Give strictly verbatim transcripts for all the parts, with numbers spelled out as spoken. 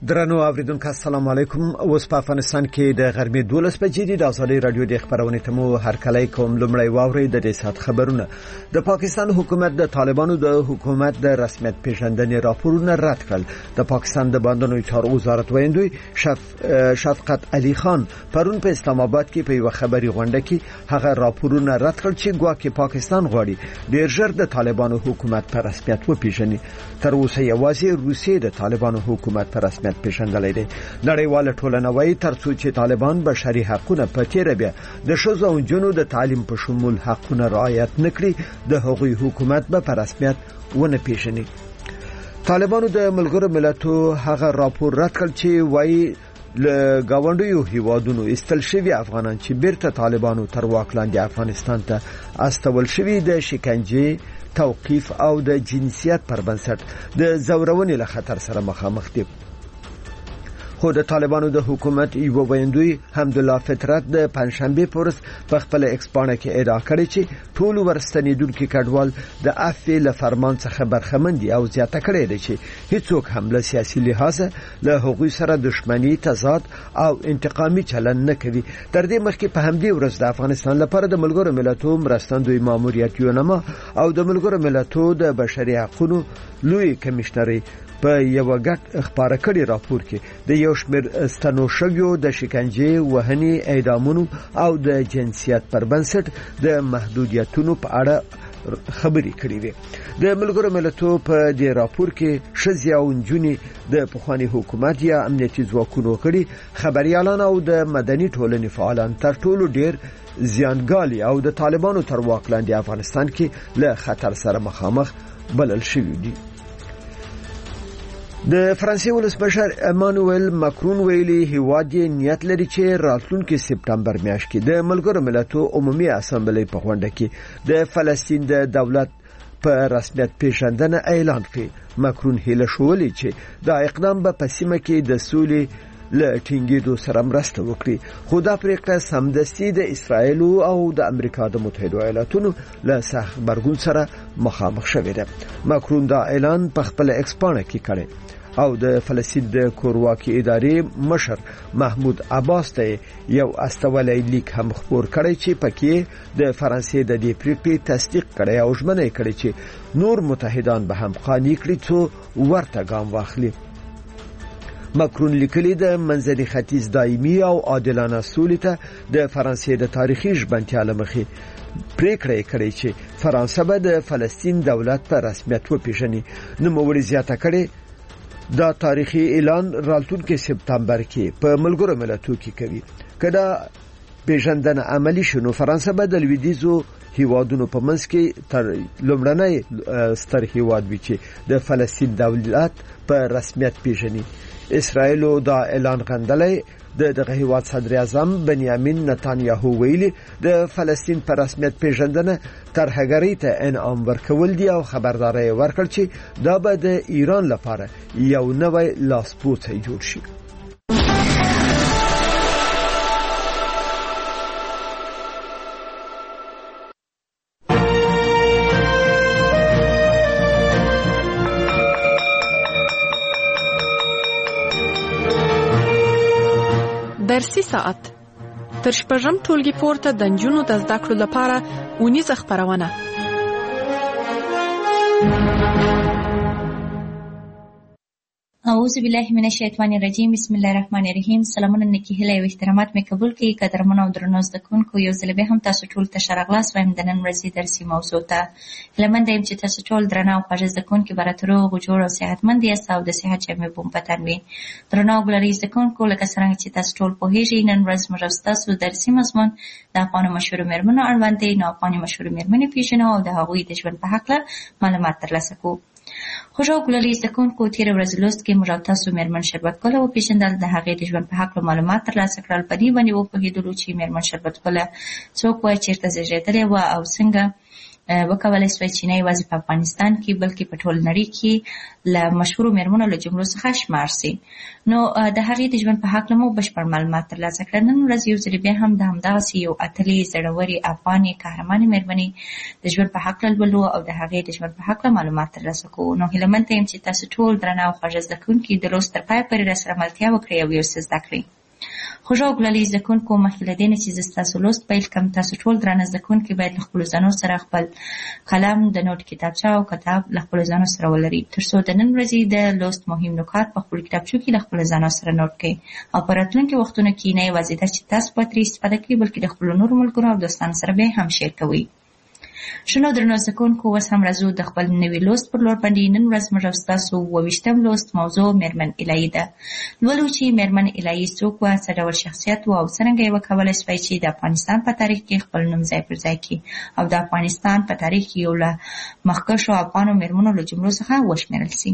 درنو اوریدونکو السلام علیکم. اوس په افغانستان کې د غرمې دولس بجې دي. د ازادي رادیو د خبرونې تمو هر کله کوم لمړی واوري د دې سات خبرونه. د پاکستان حکومت د طالبانو د حکومت د رسمیت پیژندنې راپورونه رد کړل. د پاکستان د باندنوي چارو وزارت ویندوی شف شفقت علي خان پرون په اسلام آباد کې په یو خبري غونډه کې هغه راپورونه رد کړل چې ګواکې پاکستان غواړي ډیر ژر د طالبانو حکومت په رسمیت وپیژني. تر اوسه یوازې روسیې د طالبانو حکومت په رسمیت پیژندلې دي. نړیواله ټولنه وايي ترڅو چې طالبان بشري حقوقونه په تیر بیا د ښځو او نجونو د تعلیم په شمول حقوقونه رعایت نکړي د هغوی حکومت به په رسمیت ونه پیژني. طالبانو د ملګرو ملتونو هغه راپور رد کړ چې وايي له گاونډیو هیوادونو استل شوی افغانان چې بیرته طالبانو تر واک لاندې افغانستان ته استول شوی د شکنجه توقیف او د جنسیت پر بنسټ د زورونې له خطر سره مخامخ دي. خو د طالبانو د حکومت یو ویندوی حمدالله فطرت د پنځشنبه پورس په خپل ایکسپانه کې ادعا کړې چې ټول ورستنیدونکو کډوال د افعی له فرمان څخه برخمن دي او زیاته کړې ده چې هیڅوک هم له سیاسي لحاظ له حقوق سره دښمنی تضاد او انتقامي چلن نه کوي. تر دې مخکې په همدې ورځ د افغانستان لپاره د ملګرو ملتونو مرستندوی ماموریت یونما او د ملګرو ملتونو د بشري حقوقو لوی کمشنري په یو غټ خبره کړي راپور کې د یو شمېر ستنو شویو د شکنجه وهنې اعدامونو او د جنسیت پر بنسټ د محدودیتونو په اړه خبرې کړې وي. د ملګرو ملتونو په دې راپور کې ښځې او نجونې د پخوانی حکومت یا امنیتي ځواکونو کړي خبريالان او د مدني ټولنې فعالان تر ټولو ډیر زیانګالي او د طالبانو تر واک لاندې افغانستان کې له خطر سره مخامخ بلل شوي دي. د فرانسې ولسمشر امانوئل ماکرون ویلي هیواد یې نیت لري چې راتلونکي سپتمبر میاشت کې د ملګرو ملتونو عمومي اسامبلې په غونډه کې د فلسطین د دولت په رسمیت پیژندنه اعلان کړي. ماکرون هیله شولې چې دا اقدام به په سیمه کې د سولې له ټینګېدو سره مرسته وکړي. خو دا پریکړه سمدستي د اسرائیل او د امریکا د متحده ایالاتونو له سخت غبرګون سره مخامخ شوې ده. ماکرون دا اعلان په خپل ایکسپانه کې کړی او د فلسطین د کورواکي ادارې مشر محمود عباس ته یو استولی لیک هم خبر کړی چې پکې د فرانسې د دې پریکړې تصدیق کړی او ژمنه کړی چې نور متحدان به هم قانع کړي څو ورته ګام واخلي. ماکرون لیکلی د منځني ختیځ دایمي او عادلانه سولې ته د فرانسې د تاریخي ژبنتیا لمخې پریکړه کړې چې فرانسه به د فلسطین دولت په رسمیت وپیژني. نوموړي زیاته کړې دا تاریخي اعلان راتلونکي سپتمبر کې په ملګرو ملتونو کې کوي. کله پیژندنه عملی شنو فرانسه به د لویدیزو هیوادونو په منځ کې تر لومړنۍ ستر هیواد وي چې د فلسطین دولت په رسمیت پیژني. اسرائیل دا اعلان غندلی. د دغه هیواد صدر اعظم بنیامین نتانیاهو ویلي د فلسطین پر رسمیت پیژندنه ترهګری ته انعام ورکول دي او خبرداري ورکړ چې دا به د ایران لپاره یو نوی لاسپوڅی جوړ شي. درسي ساعت تر شپږم ټولګي پورته د نجونو د زده کړو لپاره اونیزه خپرونه. اعوذ بالله من الشیطان الرجیم. بسم الله الرحمن الرحیم. سلامونه نیکی هیله او احترامات مې قبول کړئ. قدرمن او درنو زده کوونکو، یو ځل بیا هم تاسو ټول ته ښه راغلاست وایم د نن ورځې درسي موضوع ته. هیلهمنده یم چې تاسو ټول درنه او خوږه زده کوونکي به راته روغ جوړ او صحتمند یاست او د صحت جامې به مو په تن وي. درنو او ګلري زده کوونکو، لکه څرنګه چې تاسو ټول پوهیږئ، نن ورځ موږ ستاسو درسي مضمون د افغانو مشهورو مېرمنو اړوند دی. نو افغاني مشهورو مېرمنې پیژنو او د هغوی د ژوند په هکله معلومات ترلاسه کوو. خوږه او ګلري زده کوونکو، تېره ورځ لوست کې موږ او تاسو مېرمن شربت ګله وپېژندل، د هغې د ژوند په هکله معلومات ترلاسه کړل. په دې باندې وپوهېدلو چې مېرمن شربت ګله څوک وه، چېرته زېږېدلې وه او څنګه وکولای شوی چې نه یوازې په افغانستان کې بلکې په ټول نړۍ کې له مشهورو میرمنو له جملو څخه شمار سي. نو د هغې د ژوند په هکله مو بشپړ معلومات ترلاسه کړل. نن ورځ یو ځل بیا هم د همدغسې یو اتلې زړورې افغانې قهرمانې میرمنې د ژوند په هکله لولو او د هغې د ژوند په هکله معلومات ترلاسه کوو. نو هیله منده یم چې تاسو ټول درنه او خوږه زده کوونکي د لوست تر پایه پورې راسره ملتیا وکړئ او یو څه زده کړئ. خوږه او ګلالي زده کوونکو، مخکې له دې نه چې زه ستاسو لوست پیل کړم، تاسو ټول درانه زده کوونکي باید له خپلو ځانو سره خپل قلم، د نوټ کتابچه او کتاب له خپلو ځانو سره ولرئ، تر څو د نن ورځې د لوست مهم نکات په خپلو کتابچو کې له خپلو ځانو سره نوټ کړئ او په راتلونکي وختونو کې نه یوازې دا چې تاسو به ترې استفاده کوئ بلکې د خپلو نورو ملګرو او دوستانو سره به هم شیر کوئ. شنو درنو زده کوونکو، اوس هم راځو د خپل نوي لوست پر لور باندې. نن ورځ موږ او ستاسو اووه ویشتم لوست موضوع میرمن الهي ده. لولو چې میرمن الهي څوک وه، څه ډول شخصیت وه او څرنګه یې وکولی شوی چې د افغانستان په تاریخ کې خپل نوم ځای پر ځای کړي او د افغانستان په تاریخ کې یو له مخکښو افغانو میرمنو له جملو څخه وشمېرل سي.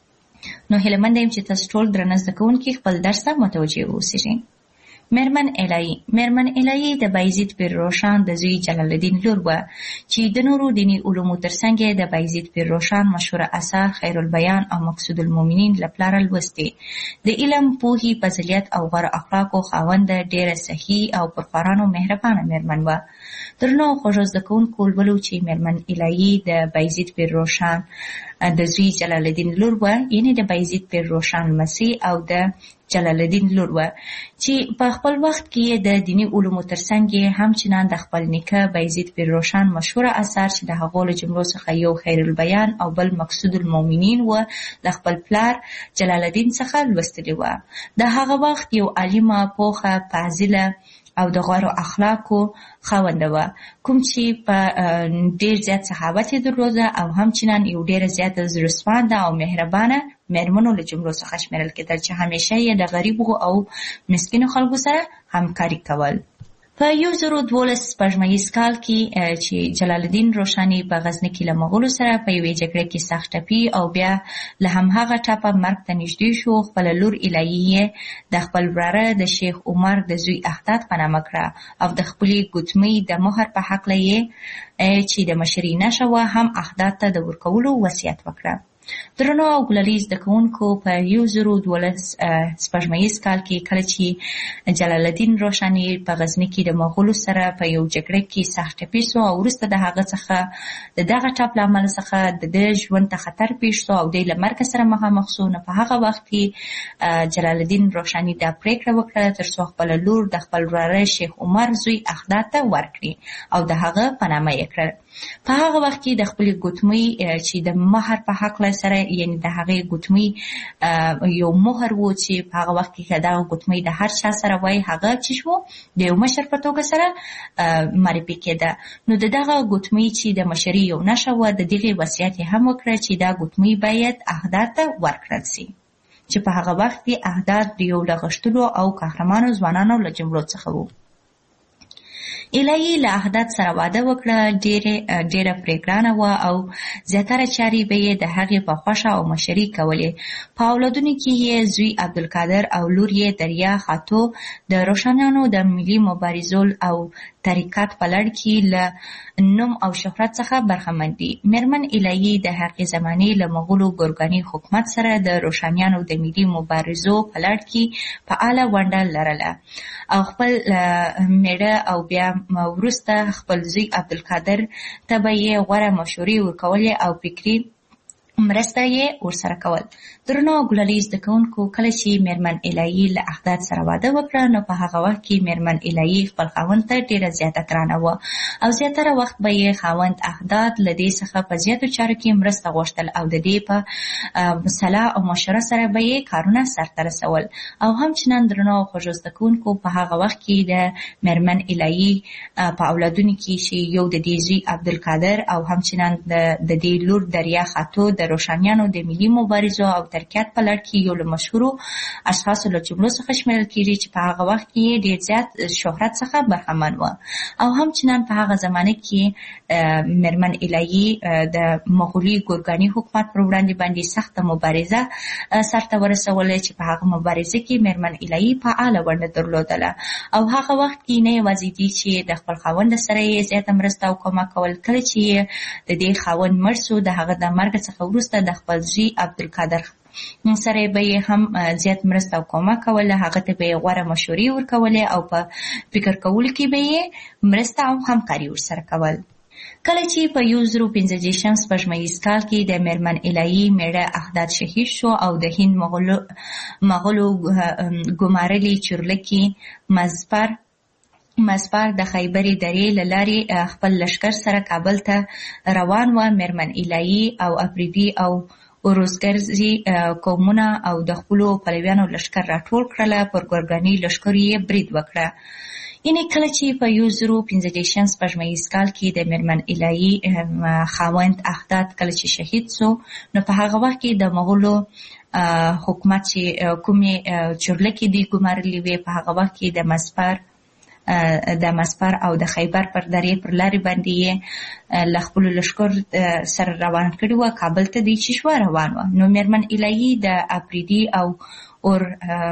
نو هیله منده یم چې تاسو ټول درنه زده کوونکي خپل درس ته متوجه واوسئ. میرمن الهي میرمن الهي د بایزید پیر روشن د زوی جلال الدین لور وه چې د نورو دیني علومو ترڅنګ د بایزید پیر روشن مشهوره اثر خیر البیان او مقصود المؤمنین له پلاره لوستې. د علم، پوهې، فضیلت او غوره اخلاقو خاونده ډېره صحیح او پرخوارانو مهربانه میرمن وه. درنو خوږو زده کوونکو، لولو چې میرمن الهي د بایزید پیر روشن د زوی جلال الدین لور وه، یعنې د بایزید پیر روشن لمسۍ او د جلال الدین لور وه چې په خپل وخت کې د دیني علومو ترڅنګ همچنان د خپل نیکه بایزید پیر روشن مشهوره اثر چې د هغو له جملو څخه یو خیر البیان او بل مقصود المؤمنین و د خپل پلار جلال الدین څخه لوستلې وه. د هغه وخت یو عالمه، پوخه، فاضله او د غوره اخلاقو خاونده وه، کوم چې په ډېر زیات صحابت یې درلوده او همچنان یو ډېره زیاته زړهسوانده او مهربانه میرمنو له جملو څخه شمېرل کېدل چې همیشه یې د غریبو او مسکینو خلکو سره همکاري کول. په یو زرو دولس سپوږمیز کال کې چې جلال الدین روشني په غزني کې له مغولو سره په یوې جګړه کې سخت ټپي او بیا له همهغه ټپه مرګ ته نږدې شو، خپله لور الهي یې د خپل وراره د شیخ عمر د زوی احداد په نامه کړه او د خپلې ګوتمۍ د مهر په هکله یې چې د مشرۍ نښه وه هم احداد ته د ورکولو وصیت وکړه. درنو او ګلالي زده کوونکو، په یو زرو دولس سپوږمیز کال کې کله چې جلال الدین روشني په غزني کې د مغولو سره په یو جګړه کې سخت ټپي سو او وروسته د هغه څخه د دغه ټپ له امله څخه د ده ژوند ته خطر پیښ سو او دی له مرګ سره مخامخ سو. نو په هغه وخت کې جلال الدین روشني دا پرېکړه وکړه تر څو خپله لور د خپل وراره شیخ عمر زوی احداد ته ورکړي او د هغه په نامه یې کړل. په هغه وخت کې د خپلې ګوتمۍ چې د مهر په هکله سره، یعنې د هغې ګوتمۍ یو مهر و چې په هغه وخت کې که دغه ګوتمۍ د هر چا سره وای هغه چې شو د یو مشر په توګه سره معرفي کېده. نو د دغه ګوتمۍ چې د مشرۍ یو نښه وه، د دغې وصیت یې هم وکړه چې دا ګوتمۍ باید احداد ته ورکړل سي چې په هغه وخت کې احداد د یو له غښتلو او قهرمانو ځوانانو له جملو څخه وو. الهي له احداد سره واده وکړه، ډېره ډېره پرې ګرانه وه او زیاتره چارې به یې د هغې په خوښه او مشري کولې. په اولادونو کې یې زوی عبدالقادر او لور یې دریا خاتو د روشنیانو د ملي مبارزو او طریقت په لړ کې له نوم او شهرت څخه برخمن دي. میرمن الهي د هغې زمانې له مغولو ګورګاني حکومت سره د روشنیانو د ملي مبارزو په لړ کې فعاله ونډه لرله او خپل میړه او بیا وروسته خپل زوی عبدالقادر ته به یې غوره مشورې ورکولې او فکري مرسته یې ورسره کول. درنو ګلالي زده کوونکو، کله چې میرمن الهي له احداد سره واده وکړه نو په هغه وخت کې میرمن الهي خپل خاوند ته ډېره زیاته ګرانه وه او زیاتره وخت به یې خاوند احداد له دې څخه په زیاتو چارو کې مرسته غوښتل او د دې په صلاح او مشوره سره به یې کارونه سرته رسول. او همچنان درنو خوږو زده کوونکو، په هغه وخت کې د میرمن الهي په اولادونو کې چې یو د دې زوی عبدالقادر او همچنان د دې لور دریا خاتو د د روشانیانو د ملي مبارزو او ترکیات په لړ کې یو له مشهورو اشخاصو له جملو څخه شمیرل کېږي چې په هغه وخت کې ډېر زیات شهرت څخه برخمن و او همچنان په هغه زمانه کې میرمن الهی د مغولي ګورګاني حکومت پر وړاندې باندې سخته مبارزه سرته ورسوله چې په هغه مبارزه کې میرمن الهی فعاله ونډه درلودله او هغه وخت کې نه یوازې دي چې د خپل خاوند سره یې زیاته مرسته او کومک کول، کله چې د دې خاوند مړ شو د هغه د مرګ څخه وروسته د خپل زوی عبدالقادر سره به یې هم زیات مرسته او کومک کوله، هغه ته به یې غوره مشورې ورکولې او په فکر کولو کې به یې مرسته او همکاري ورسره کول. کله چې په یو زرو پنځه دېرشم سپوږمیز کال کې د میرمن الهی میړه احداد شهید شو او د هند مغولو مغولو ګمارلي چورلکي مظفر مظفر د خیبري درې له لارې خپل لښکر سره کابل ته روان و. میرمن الهی او افریدي او اوروزګرزي قومونه او د خپلو پلویانو لښکر راټول کړله، پر ګورګاني لښکرو یې برید وکړه. یعنې کله چې په یو زرو پنځه دېرشم سپوږمیز کال کې د میرمن الهی خاوند احداد کله چې شهید سو، نو په هغه وخت کې د مغولو حکومت چې کومې چورلکې دي ګمارلې وې، په هغه وخت کې د مظفر د مظفر او د خیبر پر درې پر لارې باندې یې له خپلو لښکر سره روان کړي وه، کابل ته دی چې شوه روان وه. نو میرمن الهی د افریدي او اور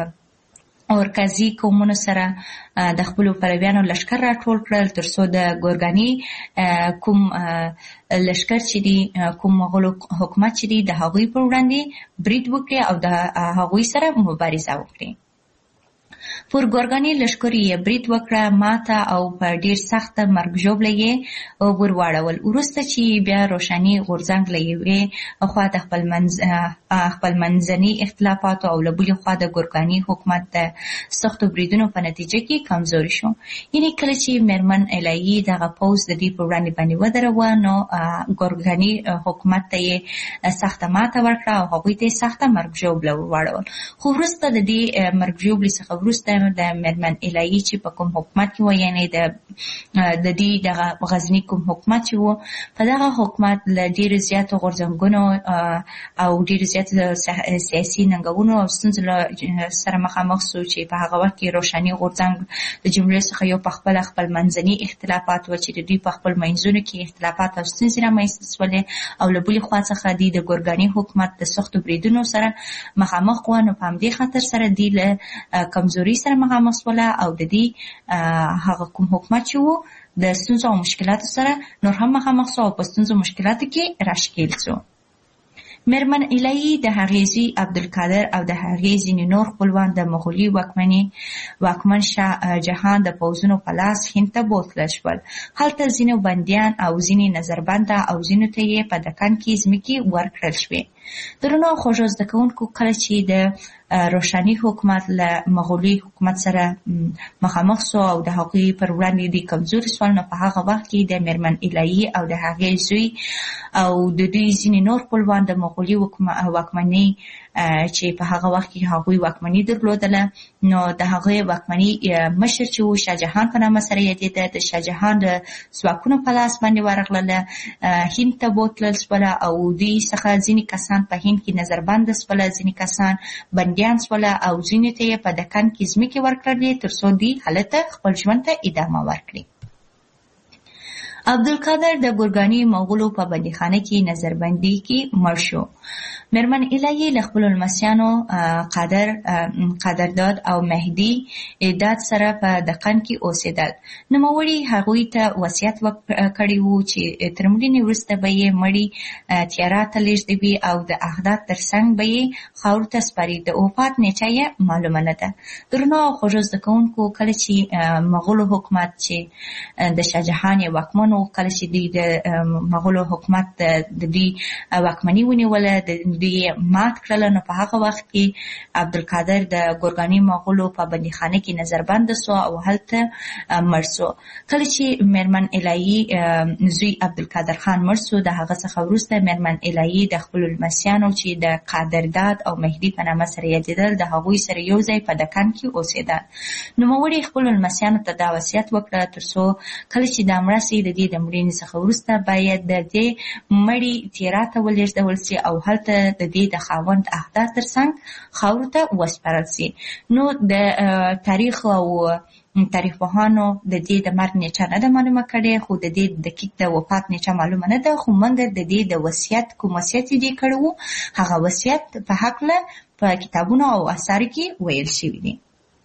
اورکزي قومونو سره د خپلو پلویانو لښکر راټول کړل تر څو د ګورګاني کوم لښکر چې دی کوم مغولو حکومت چې دی د هغوی پر وړاندې برید وکړي او د هغوی سره مبارزه وکړي. پر ګورګاني لښکرو یې برید وکړه، ماته او په ډېر سخته مرګ ژوبله یې ور واړول. وروسته چې بیا روشني غورځنګ له یوې خوا د خپل منځ خپل منځني اختلافاتو او له بلې خوا د ګورګاني حکومت د سختو بریدونو په نتیجه کې کمزوري شو. یعنې کله چې میرمن الهی دغه پوځ د دې پر وړاندې باندې ودروه، نو ګورګاني حکومت ته یې سخته ماته ورکړه او هغوی ته یې سخته مرګ ژوبله ور واړول. خو وروسته د دې مرګ ژوبلې څخه وروسته د میرمن الهی چې په کوم حکومت کې و، یعنې د د دې دغه غزني کوم حکومت چې و، په دغه حکومت له ډېرو زیاتو غورځنګونو او ډېرو زیاتو سیاسي ننګونو او ستونزو سره مخامخ سو چې په هغه وخت کې روشني غورځنګ د جملې څخه یو پخپله خپل منځني اختلافات و چې د دوی په خپل منځونو کې اختلافات او ستونزې رامنځته سولې او له بلې خوا څخه دوی د ګورګاني حکومت د سختو بریدونو سره مخامخ و. نو په همدې خاطر سره دوی له کمزوري سره مخامخ سوله او د دې هغه کوم حکومت چې و د ستونزو او مشکلاتو سره نور هم مخامخ سو او په ستونزو مشکلاتو کې راشکیل سو. میرمن الهی د هغې زوی عبدالقادر او د هغې ځینې نور خپلوان د مغولي واکمني واکمن شاه جهان د پوځونو په لاس هند ته بوتلل شول. هلته ځینو بندیان او ځینې نظربنده او ځینو ته یې په دکن کې ځمکې ورکړل شوې. درنو خوږو زده کوونکو، کله چې د روشني حکومت له مغولي حکومت سره مخامخ سو او د هغوی پر وړاندې د کمزوري سول، نو په هغه وخت کې د میرمن الهی او د هغې زوی او د دوی ځینې نور خپلوان د مغولي واکمنۍ چې په هغه وخت کې هغوی واکمني درلودله، نو د هغې واکمني مشر چې و شاهجهان په نامه سره یادېده، د شاهجهان د ځواکونو په لاس باندې ورغلله، هند ته بوتلل سوله او دوی څخه ځینې کسان په هند کې نظربنده سوله، ځینې کسان بندیان سوله او ځینې ته یې په دکن کې ځمکې ورکړلې تر څو دوی هلته خپل ژوند ته ادامه ورکړي. عبدالقادر د ګورګاني مغولو په بندیخانه کې نظربندي کې مړ شو. میرمن الهی له خپلو لمسیانو قادر قدرداد او مهدي داد سره په دکن کې اوسېدل. نوموړي هغوی ته وصیت کړی و چې تر مړینې وروسته به یې مړی تیاره ته لېږدوي او د احداد تر څنګ به یې خاورو ته سپاري. د وفات نیټه یې معلومه نه ده. درنو او خوږو زده کوونکو، کله چې مغولو حکومت چې د شاهجهان یې واکمن و، کله چې دوی د مغولو حکومت د دوی واکمني ونیوله، د دوی مات کړل. نو په هغه وخت کې عبدالقادر د ګورګاني مغولو په بندیخانه کې نظربند سو او هلته مړ سو. کله چې میرمن الهی زوی عبدالقادر خان مړ سو، د هغه څخه وروسته میرمن الهی د خپل لمسیانو چې د قادرداد او مهدي په نامه سره یادېدل د هغوی سره یو ځای په دکن کې اوسېدل. نوموړي خپل لمسیانو ته دا وصیت وکړه ترڅو کله چې دا مړه سي د دې د مړینې څخه وروسته باید د دې مړي تیرا ته ولېږدول سي او هلته د دې د خاوند اهداف ترڅنګ خاورو ته وسپارل سي. نو د تاریخ او تاریخ پوهانو د دې د مرګ نیټه نه ده معلومه کړې، خو د دې دقیق د وفات نیټه معلومه نه ده، خو مګر د دې د وصیت کوم وصیت دې کړی و هغه وصیت په هکله په کتابونو او اثارو کې ویل شوي دي.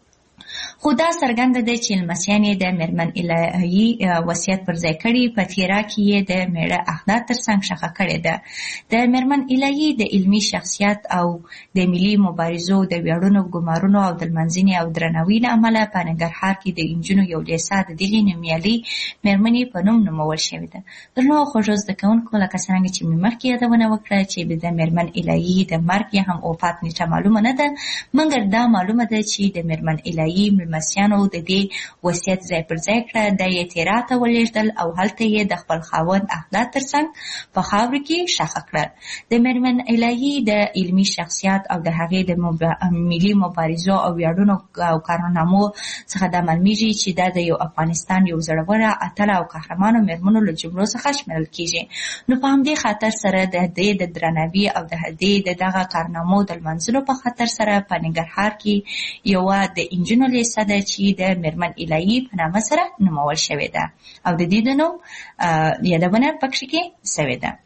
خو دا څرګنده ده چې لمسیان یې د میرمن الهی وصیت پر ځای کړي، په تیرا کې یې د میړه اهداف ترڅنګ ښخه کړې ده. د میرمن الهی د علمي شخصیت او د ملي مبارزو د ویاړونو، ګمارونو او د لمانځنې او درناوي له امله په ننګرهار کې د انجونو یو لیسه د دغې نومیالۍ میرمنې په نوم نومول شوې ده. درنو خوږو زده کوونکو، لکه څرنګه چې مې مخکې یادونه وکړه چې د میرمن الهی د مرګ یا هم وفات نیټه معلومه نه ده، مګر دا معلومه ده چې د میرمن الهی ملمسیانو د دې وصیت ځای پر ځای کړه، د یې تیرا ته ولېږدل او هلته یې د خپل خاوند اهداف ترڅنګ په خاورو کې ښخ کړل. د میرمن الهی د علمي شخصیت او د هغې د ملي مبارزو او ویاړونو او کارنامو څخه دا معلومیږي چې دا د یو افغانستان یو زړوره، اتله او قهرمانو میرمنو له جملو څخه شمیرل کیږي. نو په همدې خاطر سره د دې د درناوي او د دې د دغه کارنامو د لمانځلو په خاطر سره په ننګرهار کې یوه د انجونو لیسه ده چې د میرمن الهی په نامه سره نومول شوې ده او د دې د نوم یادونه پکې کې شوې ده.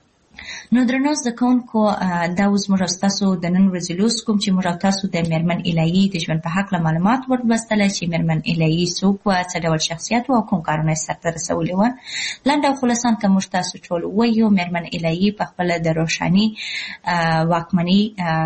نو درنو زده کوونکو، دا اوس موږ ستاسو د نن ورځې لوست کوم چې موږ تاسو د میرمن الهی د ژوند په هکله معلومات ورلوستل چې میرمن الهی څوک وه، څه ډول شخصیت و او کوم کارونه یې سرته رسولي وه. لنډ او خلاصان که موږ تاسو ټول ووایو، میرمن الهی په خپله د روښاني واکمنۍ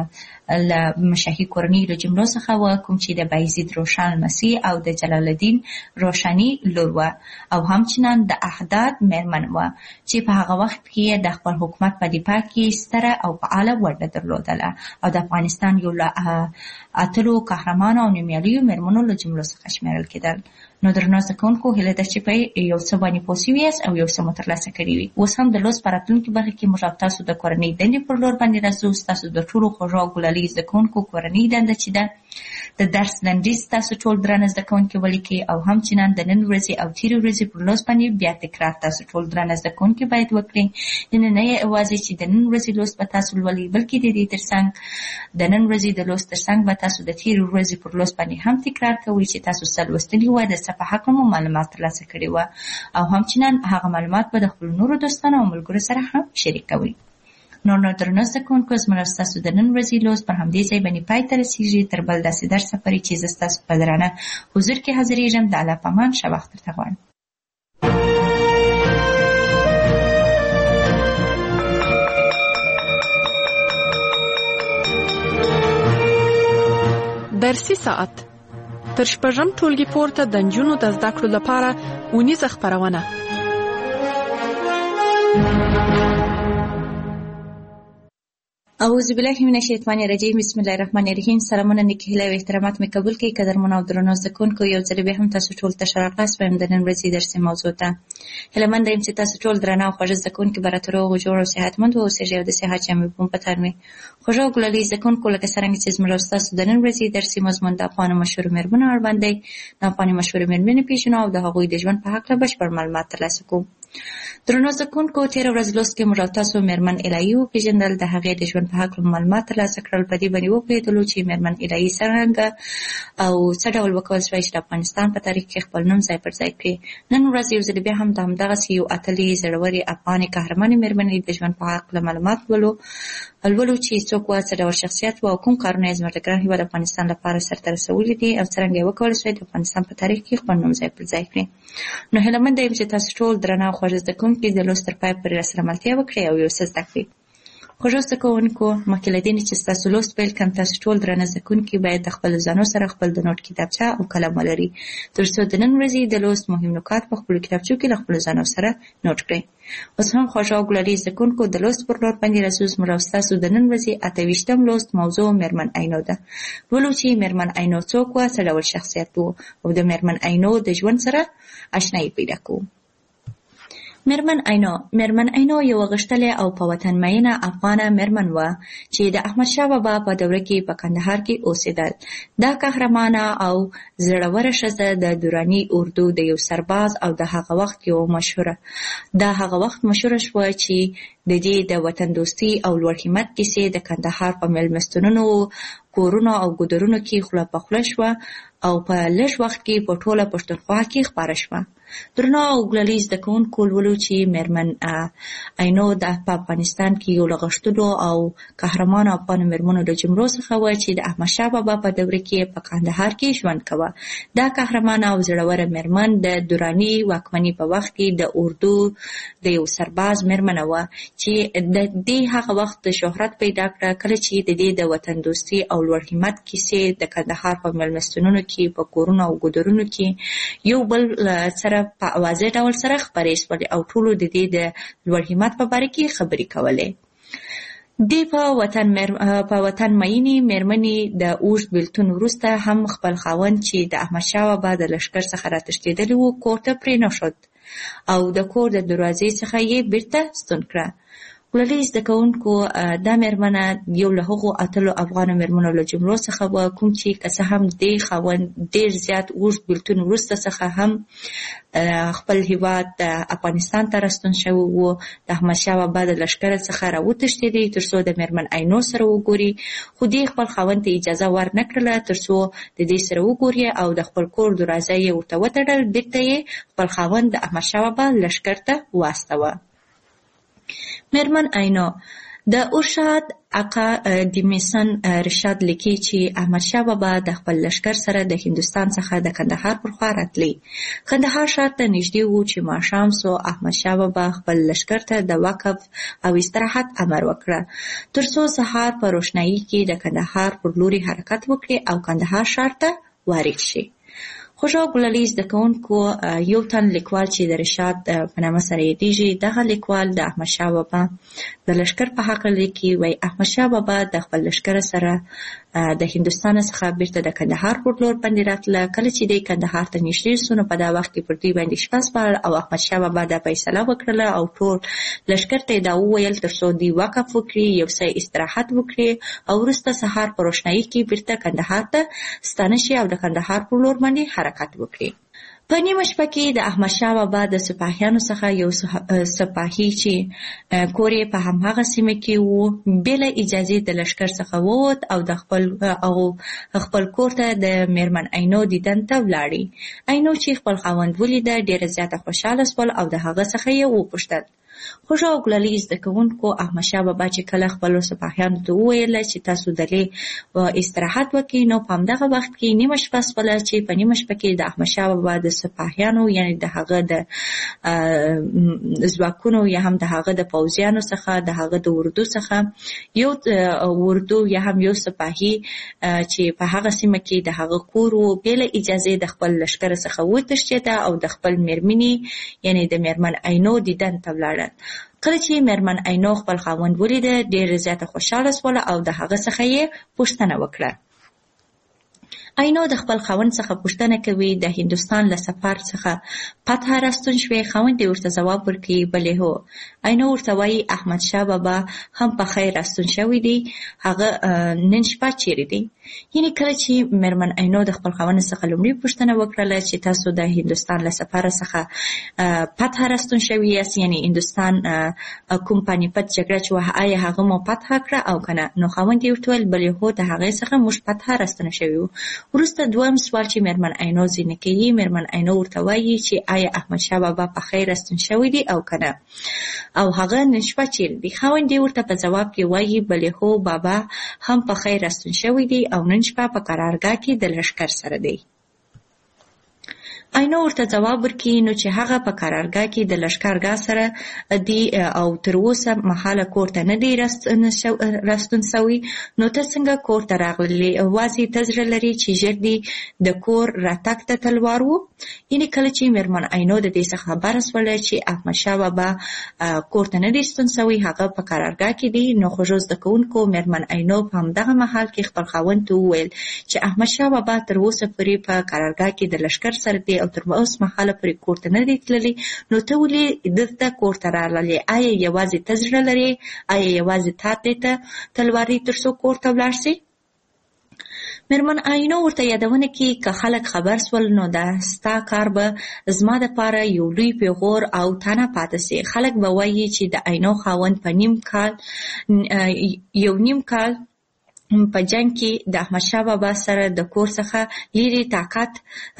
له مشاهي کورنۍ له جملو څخه وه، کوم چې د بایزید روښان لمسي او د جلال الدین روښاني لور وه، او همچنان د احداد میرمن وه چې په هغه وخت کې د خپل حکومت په دفاع کې ستره او فعاله ونډه درلودله او د افغانستان یو له اتلو قهرمانو او نومیالیو میرمنو له جملو څخه شمیرل کېدل. نو درنو زده کوونکو، هیله ده چې په یو څه باندې پوه سوي یاست او یو څه مو ترلاسه کړي وي. اوس هم د لوست په راتلونکي برخه کې موږ تاسو د کورنۍ دندې پر لور باندې راځو. ستاسو د ټولو خوږو او ګلالي زده کوونکو کورنۍ دنده چې ده د درس لنډیز تاسو ټول درانه زده کوونکي ولیکئ او همچنان د نن ورځې او تېرې ورځې پر لوست باندې بیا تکرار تاسو ټول درانه زده کوونکي باید وکړئ. نننی یوازې چې د نن ورځې لوست به تاسو لولئ، بلکې د دې ترڅنګ د نن ورځې د لوست ترڅنګ به تاسو د تېرې ورځې پر لوست باندې هم تکرار کوئ چې تاسو څه لوستلي وه، د څه په هکله مو معلومات ترلاسه کړي وه، او همچنان هغه معلومات به د خپلو نورو دوستانو او ملګرو سره هم شریکوئ. نور نو درنو زده کوونکو، زموږ ستاسو د نن ورځې لوست پر همدې ځای باندې پای ته رسېږي. تر بل داسې درسه پورې چې زه ستاسو په درانه حضور کې حاضرېږم، د الله په امان ښه وخت درته غواړم. درسي ساعت تر شپږم ټولګي پورته د نجونو د زده کړو لپاره اونیزه خپرونه. اعوذ بالله من الشیطان الرجیم، بسم الله الرحمن الرحیم. سلامونه، نیکې هیلې او احترامات مې قبول کړئ. قدرمنو او درنو زده کوونکو، یو ځل بیا هم تاسو ټول ته ښه راغلاست وایم د نن ورځې درسي موضوع ته. هیله مند یم چې تاسو ټول درانه او خوږه زده کوونکي به راته روغ جوړ او صحتمند واوسېږئ او د صحت جامې به مو په تن وي. خوږه او ګلالي زده کوونکو، لکه څرنګه چې زموږ او ستاسو د نن ورځې درسي مضمون د افغانو مشهورو میرمنو اړوند دی. د افغاني مشهورو میرمنې پېژنو او د هغوی د ژوند په هکله بشپړ معلومات ترلاسه کوو. درنو زده کوونکو، تېره ورځ لوست کې موږ او تاسو میرمن الهي وپېژندل، د هغې د ژوند په هکله معلومات ترلاسه کړل. په دې باندې وپوهېدلو چې میرمن الهي څرنګه او څه ډول وکول شوی چې د افغانستان په تاریخ کې خپل نوم ځای پر ځای کړي. نن ورځ یو ځل بیا هم د همدغسې یو اتلې زړورې افغانې قهرمانې میرمنې د ژوند په هکله معلومات لولو لولو چې څوک وه، څه ډول شخصیت و او کوم کارونه یې زموږ د ګران هېواد افغانستان لپاره سرته رسولي دي او څرنګه یې وکولی شوی د افغانستان په تاریخ کې خپل نوم ځای پر ځای کړي. نو هیله منده یم چې تاسو ټول درانه او خوږه زده کوونکي د لوست تر پای پورې راسره ملتیا وکړئ او یو څه زده کړئ. خوږو زده کوونکو، مخکې له دې نه چې ستاسو لوست پیل کړم، تاسو ټول درانه زده کوونکي باید د خپلو ځانو سره خپل د نوټ کتابچه او قلم ولري، تر څو د نن ورځې د لوست مهم نکات په خپلو کتابچو کې له خپلو ځانو سره نوټ کړئ. اوس هم خوږو او ګلالي زده کوونکو، د لوست پر لور باندې راځو. زموږ او ستاسو د نن ورځې اته ویشتم لوست موضوع مېرمن عینو ده. لولو چې مېرمن عینو څوک وه، څه ډول شخصیت و، او د مېرمن عینو د ژوند سره اشنایي پیدا کوو. مېرمن عینو مېرمن عینو یوه غښتلې او په وطن مینه افغانه مېرمن وه چې د احمدشاه بابا په دوره کې په کندهار کې اوسېدل. دا قهرمانه او زړوره ښځه د دراني اردو د یو سرباز او د هغه وخت یو مشهوره دا هغه وخت مشهوره شوه چې د دې د وطن دوستي او لوړ همت کیسې د کندهار په مېلمستونونو، کورونو او ګودرونو کې خوله په خوله شوه او په لږ وخت کې په ټوله پښتونخوا کې خپاره شوه. درنو او ګلالي زده کوونکو، لولو چې مېرمن عینو د په افغانستان کې یو له غښتلو او قهرمانو افغانو مېرمنو له جملو څخه وه چې د احمدشاه بابا په دوره کې په کندهار کې ژوند کوه. دا قهرمانه او زړوره مېرمن د دراني واکمنۍ په وخت کې د اردو د یو سرباز مېرمنه وه چې د دې هغه وخت د شهرت پیدا کړه کله چې د دې د وطن دوستي او لوړ همت کیسې د کندهار په مېلمستونونو کې، په کورونو او ګودرونو کې یو بل سره په واضح ډول سره خپرې شولې او ټولو د دې د لوړ همت په باره کې خبرې کولې. دې په وطن مر... په وطن مینې مېرمنې د اوږد بېلتون وروسته هم خپل خاوند چې د احمدشاه بابا د لښکر څخه راتښتېدلی و کور ته پرېنښود او د کور د دروازې څخه یې بیرته ستون کړه. ګلالي زده کوونکو، دا مېرمنه یو له هغو اتلو افغانو مېرمنو له جملو څخه وه کوم چې که څه هم دې خاوند ډېر زیات اوږد بېلتون وروسته څخه هم خپل هېواد افغانستان ته راستون شوی و، د احمدشاه بابا د لښکره څخه راوتښتېدی تر څو د مېرمن عینو سره وګوري، خو دې خپل خاوند ته اجازه ورنه کړله تر څو د دې سره وګوري او د خپل کور دروازه یې ورته وتړل. بېرته یې خپل خاوند د احمدشاه بابا لښکر ته واستوه. مېرمن عینو د ارشاد اقا د میسن رشاد لیکي چې احمدشاه بابا د خپل لښکر سره د هندوستان څخه د کندهار پر خوا راتلی. کندهار ښار ته نږدې و چې ماښام سو. احمدشاه بابا خپل لښکر ته د وقف او استراحت امر وکړه تر څو سهار په روښنایي کې د کندهار پر لوري حرکت وکړي او کندهار ښار ته وارد شي. خوږو ګلالي زده کوونکو، یو تن لیکوال چې د رشاد په نامه سره یادېږي، دغه لیکوال د احمدشاه بابا د لښکر په هکله لیکي. وایي احمدشاه بابا د خپل لښکر سره د هندوستان څخه بیرته د کندهار پر لور باندې راتله. کله چې دی کندهار ته نږدې سو نو په دا وخت کې پر دوی باندې شپه سپارل او احمدشاه بابا دا فیصله وکړله او ټول لښکر ته یې دا وویل تر څو دوی وقف وکړي، یو څه استراحت وکړي او وروسته سهار په روښنایي کې بیرته کندهار ته ستانه شي او د کندهار پر لور باندې حرکت وکړي. په نیمه شپه کې د احمدشاه بابا د سپاهیانو څخه یو سپاهي چې کور یې په همهغه سیمه کې و بېله اجازې د لښکر څخه ووت او د خپل او خپل کور ته د مېرمن عینو دیدن ته ولاړې. عینو چې خپل خاوند ولیده ډېره زیاته خوشحاله سول او د هغه څخه یې وپوښتل. خوږو او ګلالي زده کوونکو، احمدشاه بابا چې کله خپلو سپاهیانو ته وویله چې تاسو دلې استراحت وکړئ نو په همدغه وخت کې نیمه شپه سوله چې په نیمه شپه کې د احمدشاه بابا د سپاهیانو یعنې د هغه د ځواکونو یا هم د هغه د پوځیانو څخه د هغه د اردو څخه یو اردو یا هم یو سپاهي چې په هغه سیمه کې د هغه کور و بېله اجازې د خپل لښکر څخه وتښتېده او د خپل مېرمنې یعنې د مېرمن عینو دیدن ته ولاړل. کله چې مېرمن عینو خپل خاوند ولیده ډېره زیاته خوشحاله سوله او د هغه څخه یې پوښتنه وکړه. عینو د خپل خاوند څخه پوښتنه کوي د هندوستان له سفر څخه فتح راستون شوې؟ خاوند یې ورته ځواب ورکوي بلې هو. عینو ورته وایي احمدشاه بابا هم په خیر راستون شوی دی، هغه نن شپه چیرې دی؟ یعنې کله چې مېرمن عینو د خپل خاوند څخه لومړی پوښتنه وکړله چې تاسو د هندوستان له سفر څخه فتح راستون شوي یاست، یعنې هندوستان کوم پانیپت جګړه چې وه آیا هغه مو فتح کړه او که نه؟ نو خاوند یې ورته ویل بلې هو، د هغې څخه موږ فتح راستانه شوي وو. وروسته دویم سوال چې مېرمن عینو ځینې کوي، مېرمن عینو ورته وایي چې آیا احمدشاه بابا په خیر راستون شوی دی او که نه، او هغه نن شپه چیرې دی؟ خاوند یې ورته په ځواب کې وایي بلې هو، بابا هم په خیر راستون شوی دی او نن شپه په قرارګاه کې د لښکر سره دی. عینو ورته ځواب ورکړي نو چې هغه په قرارګاه کې د لښکرګاه سره دی او تر اوسه مهاله کور ته نه دی راستون سوی، نو ته څنګه کور ته راغلی؟ واسې ته زړه لري چې ژر دی د کور راتګ ته تلوار و. یعنې کله چې میرمن عینو د دې څخه خبره شوله چې احمدشاه بابا کور ته نه دی ستون سوی، هغه په قرارګاه کې دی، نو خوږو زده کوونکو میرمن عینو په همدغه مهال کې خپل خاوند ته وویل چې احمدشاه بابا تر اوسه پورې په قرارګاه کې د لښکر سره دی او تر اوس مهاله پورې کور ته نه دی تللی، نو ته ولې دلته کور ته راغلې؟ آیا یوازې ته زړه لرې؟ آیا یوازې تا دې ته تلواري تر څو کور ته ولاړ سې؟ میرمن عینو ورته یادونه کې که خلک خبر سول نو دا ستا کار به زما دپاره یو لوی پیغور او تانه پاتې سي. خلک به وایي چې د عینو خاوند په نیم کال یو نیم کال په جنگ کې د احمدشاه بابا سره د کور څخه لیرې طاقت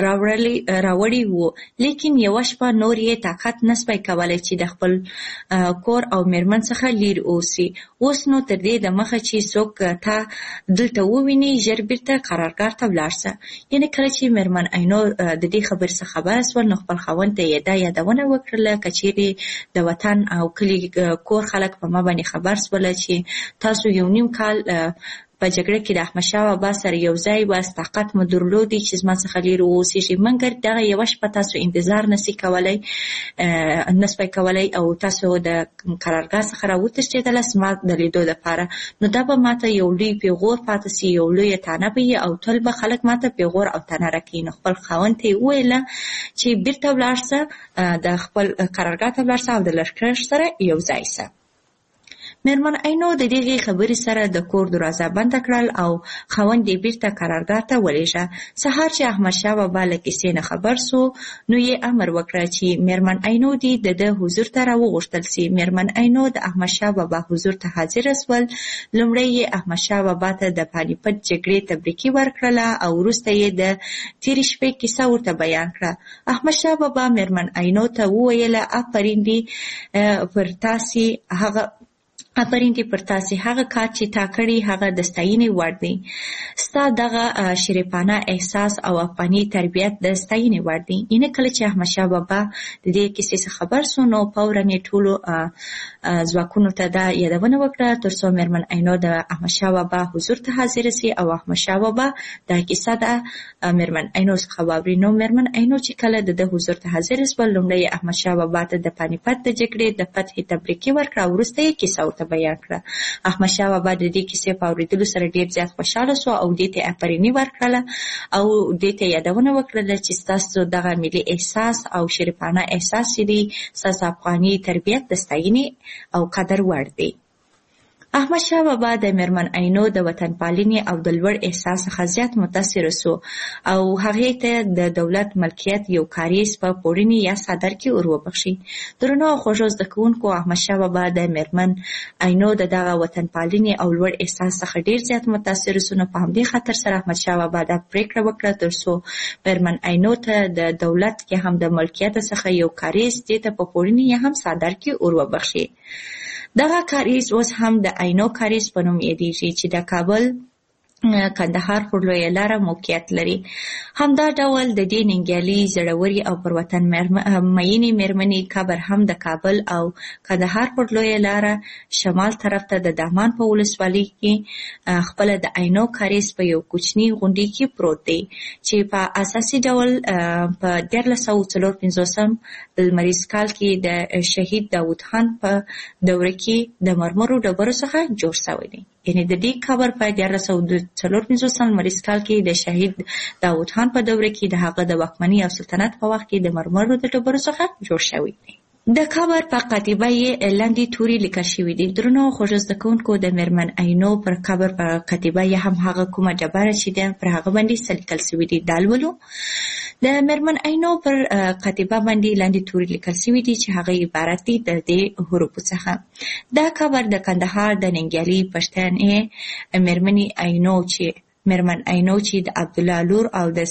راوړی وو، لیکن یوه شپه نور یې طاقت نسپی کولی چې د خپل کور او میرمن څخه لیر اوسي. اوس نو تر دې د مخه چې څوک تا دلته وویني ژر بیرته قرارګاه ته ولاړ شه. یعنې کله چې میرمن عینو د دې خبرې څخه خبره سول نو خپل خاوند ته یې دا یادونه وکړله که چیرې د وطن او کلي کور خلک په ما باندې خبر سوله چې تاسو یو نیم کال په جګړه کې د احمدشاه بابا سره یو ځای واست، طاقت مو درلودی چې زما څخه لرې واوسېږئ، مګر دغه یوه شپه تاسو انتظار نسئ کولی نسپی کولی او تاسو د قرارګاه څخه راوتښتېدله زما د لیدو دپاره، نو دا به ماته یو لوی پیغور پاتې سي، یو لویه تانه به وي او تل به خلک ماته پیغور او تانه راکوي. نو خپل خاوند ته یې وویله چې بیرته ولاړ شه، د خپل قرارګاه ته ولاړ شه او د لښکر سره یو ځای شه. میرمن عینو د دغې خبرې سره د کور دروازه بنده کړل او خاوند یې بیرته قرارګاه ته ولېږه. سهار چې احمدشاه بابا له کیسې نه خبر سو نو یې امر وکړه چې میرمن عینو دې د ده حضور ته راوغوښتل سي. میرمن عینو د احمدشاه بابا حضور ته حاضره سول. لومړی یې احمدشاه بابا ته د پانیپت جګړې تبریکي ورکړله او وروسته یې د تېرې شپې کیسه ورته بیان کړه. احمدشاه بابا میرمن عینو ته وویله آفرین دې پر تاسې هغه آفرین دې پر تاسې هغه کار چې تا کړی هغه د ستاینې وړ دی. ستا دغه شریفانه احساس او افغاني تربیت د ستاینې وړ دی. یعنې کله چې احمدشاه بابا د دې کیسې څخه خبر سو نو فوراً یې ټولو ځواکونو ته دا یادونه وکړه تر څو میرمن عینو د احمدشاه بابا حضور ته حاضره سي او احمدشاه بابا دا کیسه د میرمن عینو څخه واوري. نو میرمن عینو چې کله د ده حضور ته حاضره سول لومړی احمدشاه بابا ته د پانیپت د جګړې د فتح تبریکي ورکړه او وروسته یې کیسه ورته بیان کړه. احمدشاه بابا د دې کیسې په اورېدلو سره ډېر زیات خوشحاله سو او دې ته آفریني ورکړله او دې ته یادونه وکړله چې ستاسو دغه ملي احساس او شریفانه احساس چې دی ستاسو افغاني تربیت د ستاینې او قدر وړ دی. احمدشاه بابا د میرمن عینو د وطن پالنې او د لوړ احساس څخه زیات متاثر سو او هغې ته د دولت ملکیت یو کاریز په پوړني یا څادر کې ور وبخښي. درنو او خوږو زده کوونکو، احمدشاه بابا د میرمن عینو د دغه وطن پالنې او لوړ احساس څخه ډېر زیات متاثر سو، نو په همدې خاطر سره احمدشاه بابا دا پرېکړه وکړه تر څو میرمن عینو ته د دولت کې هم د ملکیت څخه یو کاریز دې ته په پوړني یا هم څادر کې ور وبخښي. دغه کاریز اوس هم د عینو کاریز په نوم یادیږي چې د کابل کندهار پر لویه لاره موقعیت لري. همدا ډول د دې ننګیالي زړوري او پر وطن مینې میرمنې قبر هم د کابل او کندهار پر لویه لاره شمال طرف ته د دامان په ولسوالۍ کې خپله د عینو کاریز په یو کوچني غونډۍ کې پروت دی چې په اساسي ډول په دیارلس سوه څلور پنځوسم لمریز کال کې د شهید داود خان په دوره کې د مرمرو ډبرو څخه جوړ شوی دی. یعنې د دې قبر په دیارلس سوه څلور پنځوسم لمریز کال کې د شهید داود خان په دوره کې د هغه د واکمنۍ او سلطنت په وخت کې د مرمرو د ډبرو څخه جوړ شوی دی. د قبر په قاطبه یې لاندې توري لیکل شوي دي. درنو خوږو زده کوونکو، د میرمن عینو پر قبر په قاطبه یې هم هغه کومه ډبره چې ده پر هغه باندې څه لیکل شوي دي دا لولو. د میرمن عینو پر قاطبه باندې لاندې توري لیکل شوي دي چې هغه عبارت دي د دې حروفو څخه. دا قبر د کندهار د ننګیالي پښتنې میرمنې عینو چې مېرمن عینو چې د عبدالله لور او د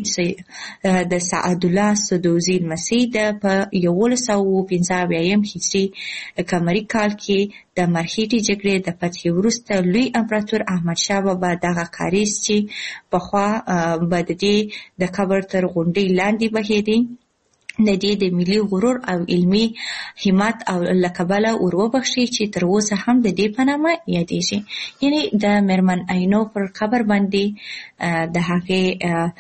سعید د سعد الله سدوزي لمسۍ ده په یولس سوه پنځه اویایم هجري قمري کال کې د مرهټې جګړې د فتحې وروسته لوی امپراتور احمدشاه بابا دغه کاریز چې پخوا به د دې د قبر تر غونډۍ لاندې بهېدی د دې د ملي غرور او علمي همت او له کبله ور وبخښي چې تر اوسه هم د دې په نامه یادېږي. یعنې د مېرمن عینو پر قبر باندې د هغې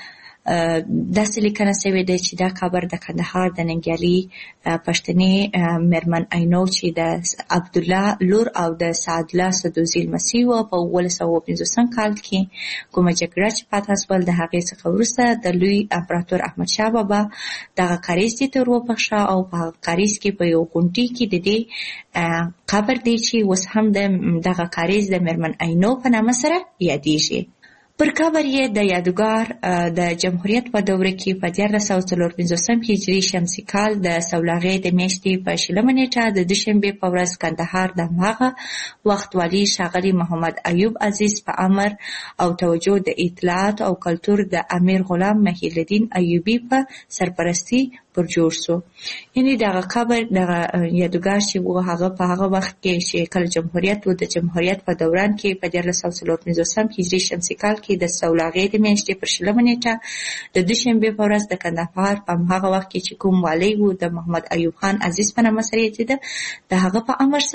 داسې لیکنه شوې ده چې دا قبر د کندهار د ننګیالي پښتنې مېرمن عینو چې د عبدالله لور او د سعد الله سدوزي لمسۍ وه په اوولس سوه پنځوسم کال کې کومه جګړه چې پاتې شول د هغې څخه وروسته د لوی امپراتور احمدشاه بابا دغه کاریز دې ته ور وبخښه او په هغه کاریز کې په یو غونډۍ کې د دې قبر دی چې اوس هم د دغه کاریز د مېرمن عینو په نامه سره یادېږي. پر قبر یې د یادګار د جمهوریت په دوره کې په دیارلس سوه څلور پنځوسم هجري شمسي کال د سولغې د میاشتې په شلمه نیټه د دوشنبې په ورځ کندهار د هماغه وخت والي ښاغلي محمد ایوب عزیز په امر او توجه د اطلاعات او کلتور د امیر غلام محیالدین ایوبي په سرپرستي پر جوړ سو. یعنې دغه قبر دغه یادګار چې و هغه په هغه وخت کې چې کله جمهوریت و د جمهوریت په دوران کې په دیارلس سوه څلور پنځوسم هجري شمسي کال کې د سولغې د میاشتې پر شلمه نیټه د دوشنبې په ورځ د کندهار په هماغه وخت کې چې کوم والی و د محمد ایوب خان عزیز په نامه سره یادېده د هغه په امر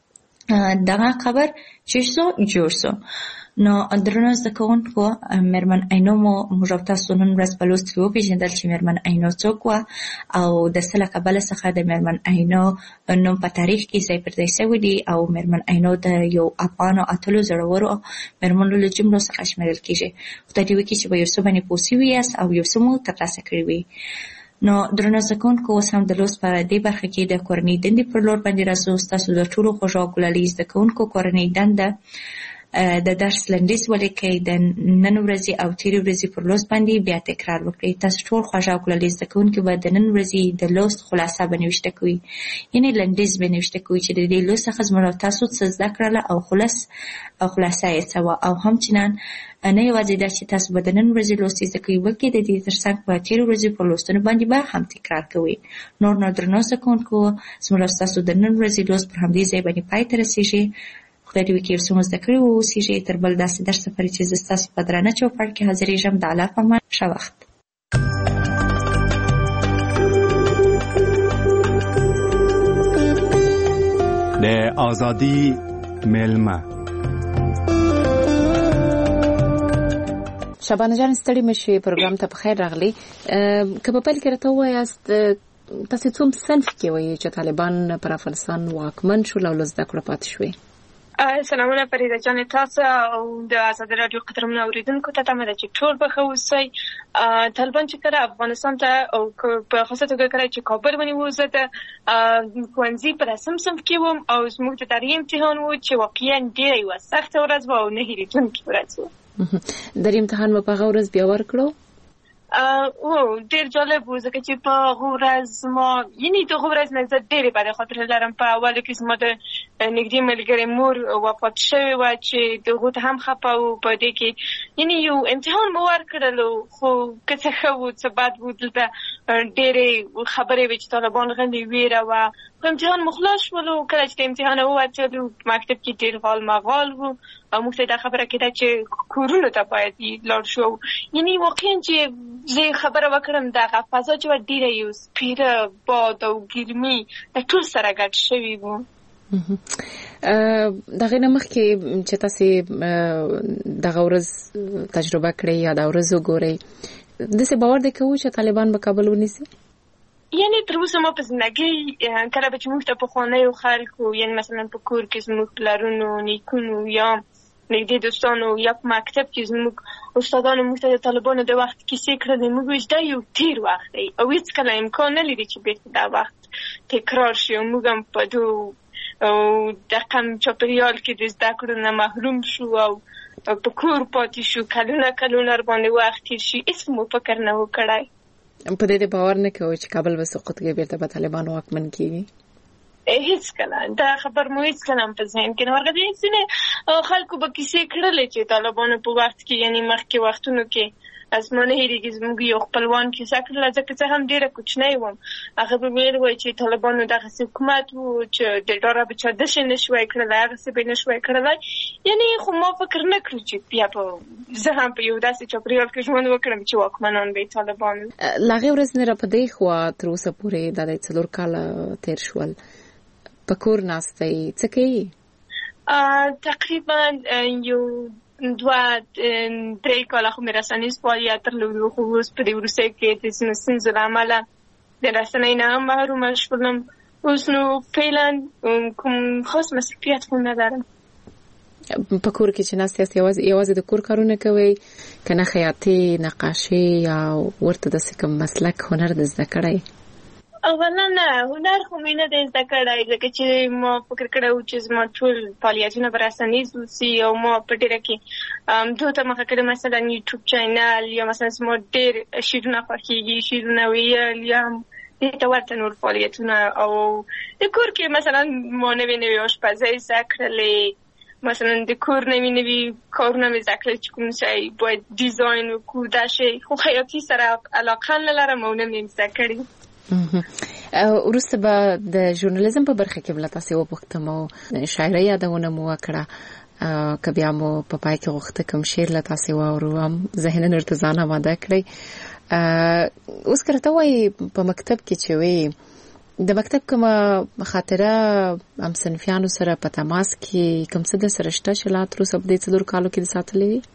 سره دغه قبر چې سو جوړ سو. نو درنو زده کوونکو مېرمن عینو مو موږ او تاسو نن ورځ په لوست کې وپېژندل چې مېرمن عینو څوک وه او د څه له کبله څخه د مېرمن عینو نوم په تاریخ کې ځای پر ځای شوی دی او مېرمن عینو د یو افغانو اتلو زړورو مېرمنو له جملو څخه شمېرل کېږي. خدای دې وکړي چې په یو څه باندې پوه سوي یاست او یو څه مو ترلاسه کړي وي. نو درنو زده کوونکو اوس هم د لوست په دې برخه کې د کورنۍ دندې پر لور باندې راځو. ستاسو د ټولو خوږو او ګلالي زده کوونکو کورنۍ دنده د درس لنډیز ولیکئ، د نن ورځې او تېرې ورځې پر لوست باندې بیا تکرار وکړئ. تاسو ټول خوږه او ګلالي زده کوونکي به د نن ورځې د لوست خلاصه به نوشته کوئ، یعنې لنډیز به نوشته کوئ چې د دې لوست څخه زموږ او تاسو څه زده کړله او خلاص او خلاصه یې څه وه. او همچنان نه یوازې دا چې تاسو به د نن ورځې لوست زده کوئ بلکې د دې تر څنګ په تېرو ورځې په لوستونو باندې به هم تکرار کوئ. نور نو درنو زده کوونکو زموږ او ستاسو د نن ورځې لوست پر همدې ځای باندې پای ته رسېږي. خدای دې وکړي یو څه مو زده کړي واوسېږي. تر بل داسې درس پورې چې زه ستاسو په درانه چوپړ کې حاضرېږم د الله په امان. ښه وخت. د ازادي مېلمه شبانه جان ستړي مشي پروګرام ته په خیر راغلی. که په پیل کې راته ووایاست تاسو څوم صنف کې وایي چې طالبان پر افغانستان واکمن شول او له زده کړو پاتې شوي؟ سلامونه فریده جان تاسو او د آزاد رادیو قدرمنو اوریدونکو ته تمه ده چې ټول به ښه اوسئ. طالبان چې کله افغانستان ته او په خاصه توګه کله چې کابل ونیو زه د ښوونځي په رسم صنف کې وم او زموږ د دري امتحان و چې واقعا ډېره یوه سخته ورځ وه او نه هېرېدونکې ورځ وه. دري امتحان مو په هغه ورځ بیا ورکړو؟ او ډېر جالب و ځکه چې په هغه ورځ ما یعنې د هغه ورځ نه زه ډېرې بدې خاطرې لرم. په اولو کې زما د نږدې ملګرې مور وفات شوې وه چې د هغو ته هم خفه و. په دې کې یعنې یو امتحان مو ورکړلو خو که څه ښه و څه بد و دلته ډېرې خبرې وې چې طالبان غلې ویره وه. په امتحان مو خلاص شولو. کله چې د امتحانه ووتلو مکتب کې ډېر غال مغال و او موږ ته دا خبره کېده چې کورونو ته باید لاړ شو. یعنې واقعا چې زه خبره وکړم دغه فضا چې وه ډېره یو سپېره باد او ګرمي د ټول سره ګډ شوي وو. د هغې نه مخکې چې تاسې دغه ورځ تجربه کړئ یا دا ورځ وګورئ داسې باور دی کوو چې طالبان به کابل ونیسي؟ یعنې تر اوسه ما په زندګۍ کله به چې موږ ته پخوانیو خلکو یعنې مثلا په کور کې زموږ پلرونو نیکونو یا نږدې دوستانو یا په مکتب کې زموږ استادانو موږ ته د طالبانو د وخت کیسې کړلې موږ وایو دا یو تېر وخت دی او هېڅکله امکان نه لري چې بېرته دا وخت تکرار شي او موږ هم په دو او دقم چاپریال کې د زده کړو نه محروم شو او په کور پاتې شو. کلونه کلونه باندې وخت تېر شي هېڅ مو فکر نه و کړی. په دې باور نه کوئ چې کابل به سقوط کوي بیرته به طالبان واکمن کیږي؟ هیڅ کله دا خبر مو هیڅ کله په ذهن کې نه ورغلی. ځینې خلکو به کیسې کړلې چې طالبانو په وخت کې یعنی مخکې وختونو کې اسمانه هېرېږي زموږ یو خپلوان کیسه کړله، ځکه څه هم ډېره کوچنی وم. هغه به ویل وایي چې طالبانو دغسې حکومت و چې د ډاره به چا داسې نه شوی کړلی، هغسې به یې نه شوی کړلی. یعنې خو ما فکر نه کړو چې بیا به زه هم په یو داسې چاپېریال کې ژوند وکړم چې واکمنان به یې طالبان وي. له هغې ورځې نه را په دې خوا تر اوسه پورې دا د څلور کاله تېر شول، په کور ناستی څه کوي؟ تقریبا یو دوه درې کاله خو مې رسنیز فعالیت درلود، خو اوس په دې وروستیو کې د ځینو ستونزو له امله د رسنۍ نه هم محرومه شولم. اوس نو فعلا کوم خاص مسؤلیت خو نه لرم. په کور کې چې ناست یاست یوازې یوازې د کور کارونه کوئ که نه خیاطي، نقاشي یا ورته داسې کوم مسلک هنر د زده کړی؟ اولا نه، هنر خو مې نه دی زده کړی، ځکه چې ما فکر کړی و چې زما ټول فعالیتونه به رسنیز اوسي او ما په ډېره کې دو ته مخه کړې، مثلا یوټیوب چینل یا مثلا زما ډېر شعرونه خوښېږي، شعرونه ویل یا دې ته ورته نور فعالیتونه. او د کور کې مثلا ما نوې نوې آشپزۍ زده کړلې، مثلا د کور نوې نوې کارونه مې زده کړل چې کوم شی باید ډیزاین وکړو دا شی، خو خیاطي سره علاقه نه لرم او نه مې زده کړې. وروسته به د ژورنالیزم په برخه کې بله تاسې وپوښتم او شاعرۍ یادونه مو وکړه، که بیا مو په پای کې غوښته کوم شعر له تاسې واورو هم ذهناً ورته ځان اماده کړئ. اوس که راته وایي په مکتب کې چې وایي د مکتب کومه خاطره هم صنفیانو سره په تماس کې کوم څه در سره شته چې لا تر اوسه په دې څلورو کالو کې دې ساتلې وي؟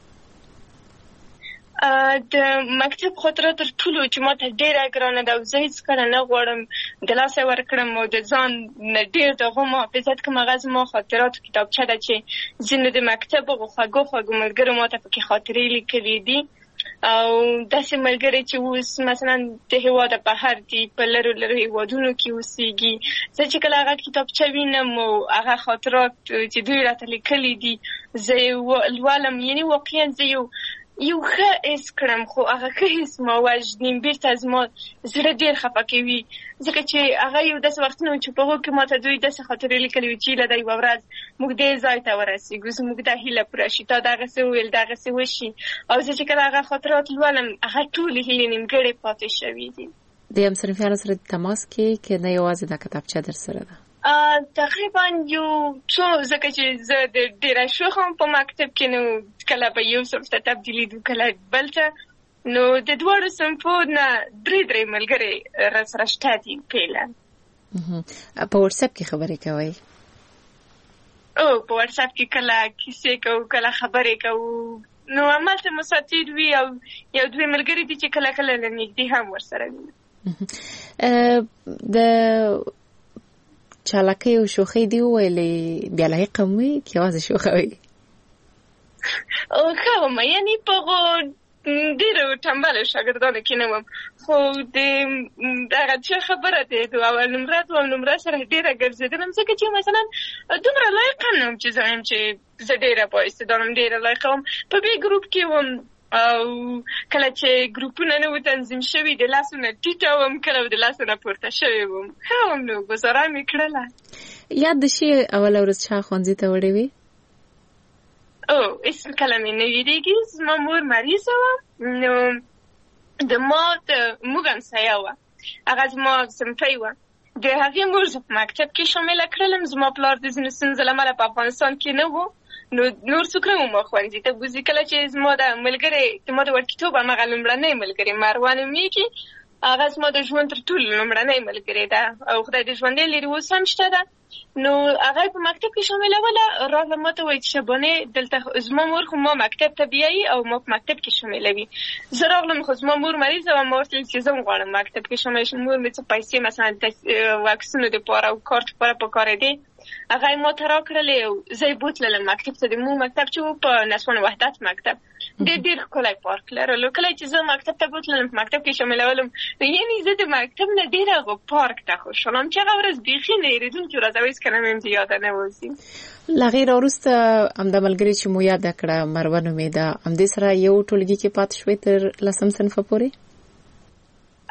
د مکتب خاطره تر ټولو چې ما ته ډېره ګرانه ده او زه هېڅ کله نه غواړم د لاسه ورکړم او د ځان نه ډېر د هغو محافظت کوم. هغه زما خاطراتو کتابچه ده چې ځینو د مکتب هغو خوږو خوږو ملګرو ما ته پکې خاطرې لیکلي دي، او داسې ملګري چې اوس مثلا د هېواده بهر دي، په لرو لرو هېوادونو کې اوسېږي. زه چې کله هغه کتابچه وینم او هغه خاطرات چې دوی راته لیکلي دي زه یې لولم، یعنې واقعا زه یو یو ښه حس کړم، خو هغه ښه حس ما وژنیم بېرته زما زړه ډېر خفه کوي، ځکه چې هغه یو داسې وختونه و چې په هغو کې ما ته دوی داسې خاطرې لیکلي وي چې هیله ده یوه ورځ موږ دې ځای ته ورسېږو، زموږ دا هیله پوره شي، تا دغسې وویل دغسې وشي. او زه چې کله هغه خاطرات لولم هغه ټولې هیلې نیمګړې پاتې شوي دي. د همصنفیانو سره تماس کې که نه یوازې دا کتابچه در سره ده؟ تقریبا یو څو، ځکه چې زه د ډېره شوخ هم په مکتب کې، نو کله به یو صنف ته تبدیلېدو کله بل ته، نو د دواړو صنفو نه درې درې ملګري راسره شته دي فعلا. په وټساپ کې خبرې کوئ؟ او په وټساپ کې کله کیسې کوو، کله خبرې کوو، نو همالته مساطیر وي او یو دوی ملګري دي چې کله کله له نږدې هم ورسره وي. د چالاکۍ او شوخۍ دي وویلې، بیا لایقه هم وي که یوازې شوخه وي؟ ښه ومه، یعنې په هغو ډېرو ټمبلو شاګردانو کې نه وم، خو د دغه څه خبره دی د اول نمره دوم نمره سره ډېره ګرځېدلم، ځکه چې مثلا دومره لایقه نه وم چې زه وایم چې زه ډېره بااستعداده وم، ډېره لایقه وم. په بې ګروپ کې وم او کله چې ګروپونه نه وو تنظیم شوي د لاسو نه ټیټه وم، کله د لاسو نه پورته شوې وم. ښه وم، نو ګزاره مې کړله. یاد د شي اوله ورځ چا ښوونځي ته وړې وې؟ او اسم کله مې نه ویرېږي، زما مور مریضه وه، نو د ما د موږ همسایه وه، هغه زما صنفۍ وه، د هغې مور زه په مکتب کې شامله کړلم. زما پلار د ځینو ستونزو له امله په افغانستان کې نه و، نو نور څوک نه وو ما ښوونځي ته بوځي. کله چې زما د ملګرې د ما د وړکیتوب همغه لومړنۍ ملګرې مروه نومېږي، هغه زما د ژوند تر ټولو لومړنۍ ملګرې ده او خدای دې ژوندۍ لري، اوس هم شته ده. نو هغه په مکتب کې شاملوله، راغله ما ته وایي چې شبانې دلته زما مور خو ما مکتب ته بیایي او ما په مکتب کې شاملوي. زه راغلم خو زما مور مریضه وه، ما ورته ویل چې زه هم غواړم مکتب کې شامله شم. مور مې څه پیسې مثلا د واکسینو دپاره او کارت لپاره پکارېدې، هغه یې ما ته راکړلې او زه یې بوتللم مکتب ته. د مو مکتب چې و په نسوان وحدت مکتب، ډېر ډېر ښکلی پارک لرلو. کله چې زه مکتب ته بوتللم په مکتب کې شاملولم، یعنې زه د مکتب نه ډېر هغه پارک ته خوشحالم چې هغه ورځ بیخي نه هېرېدونکې ورځ او هېڅکله مې هم د یاده نه وځي. له هغې راوروسته همدا ملګرې چې مو یاده کړه مروه نومېده، همدې سره یو ټولګي کې پاتې شوئ تر لسم صنفه پورې؟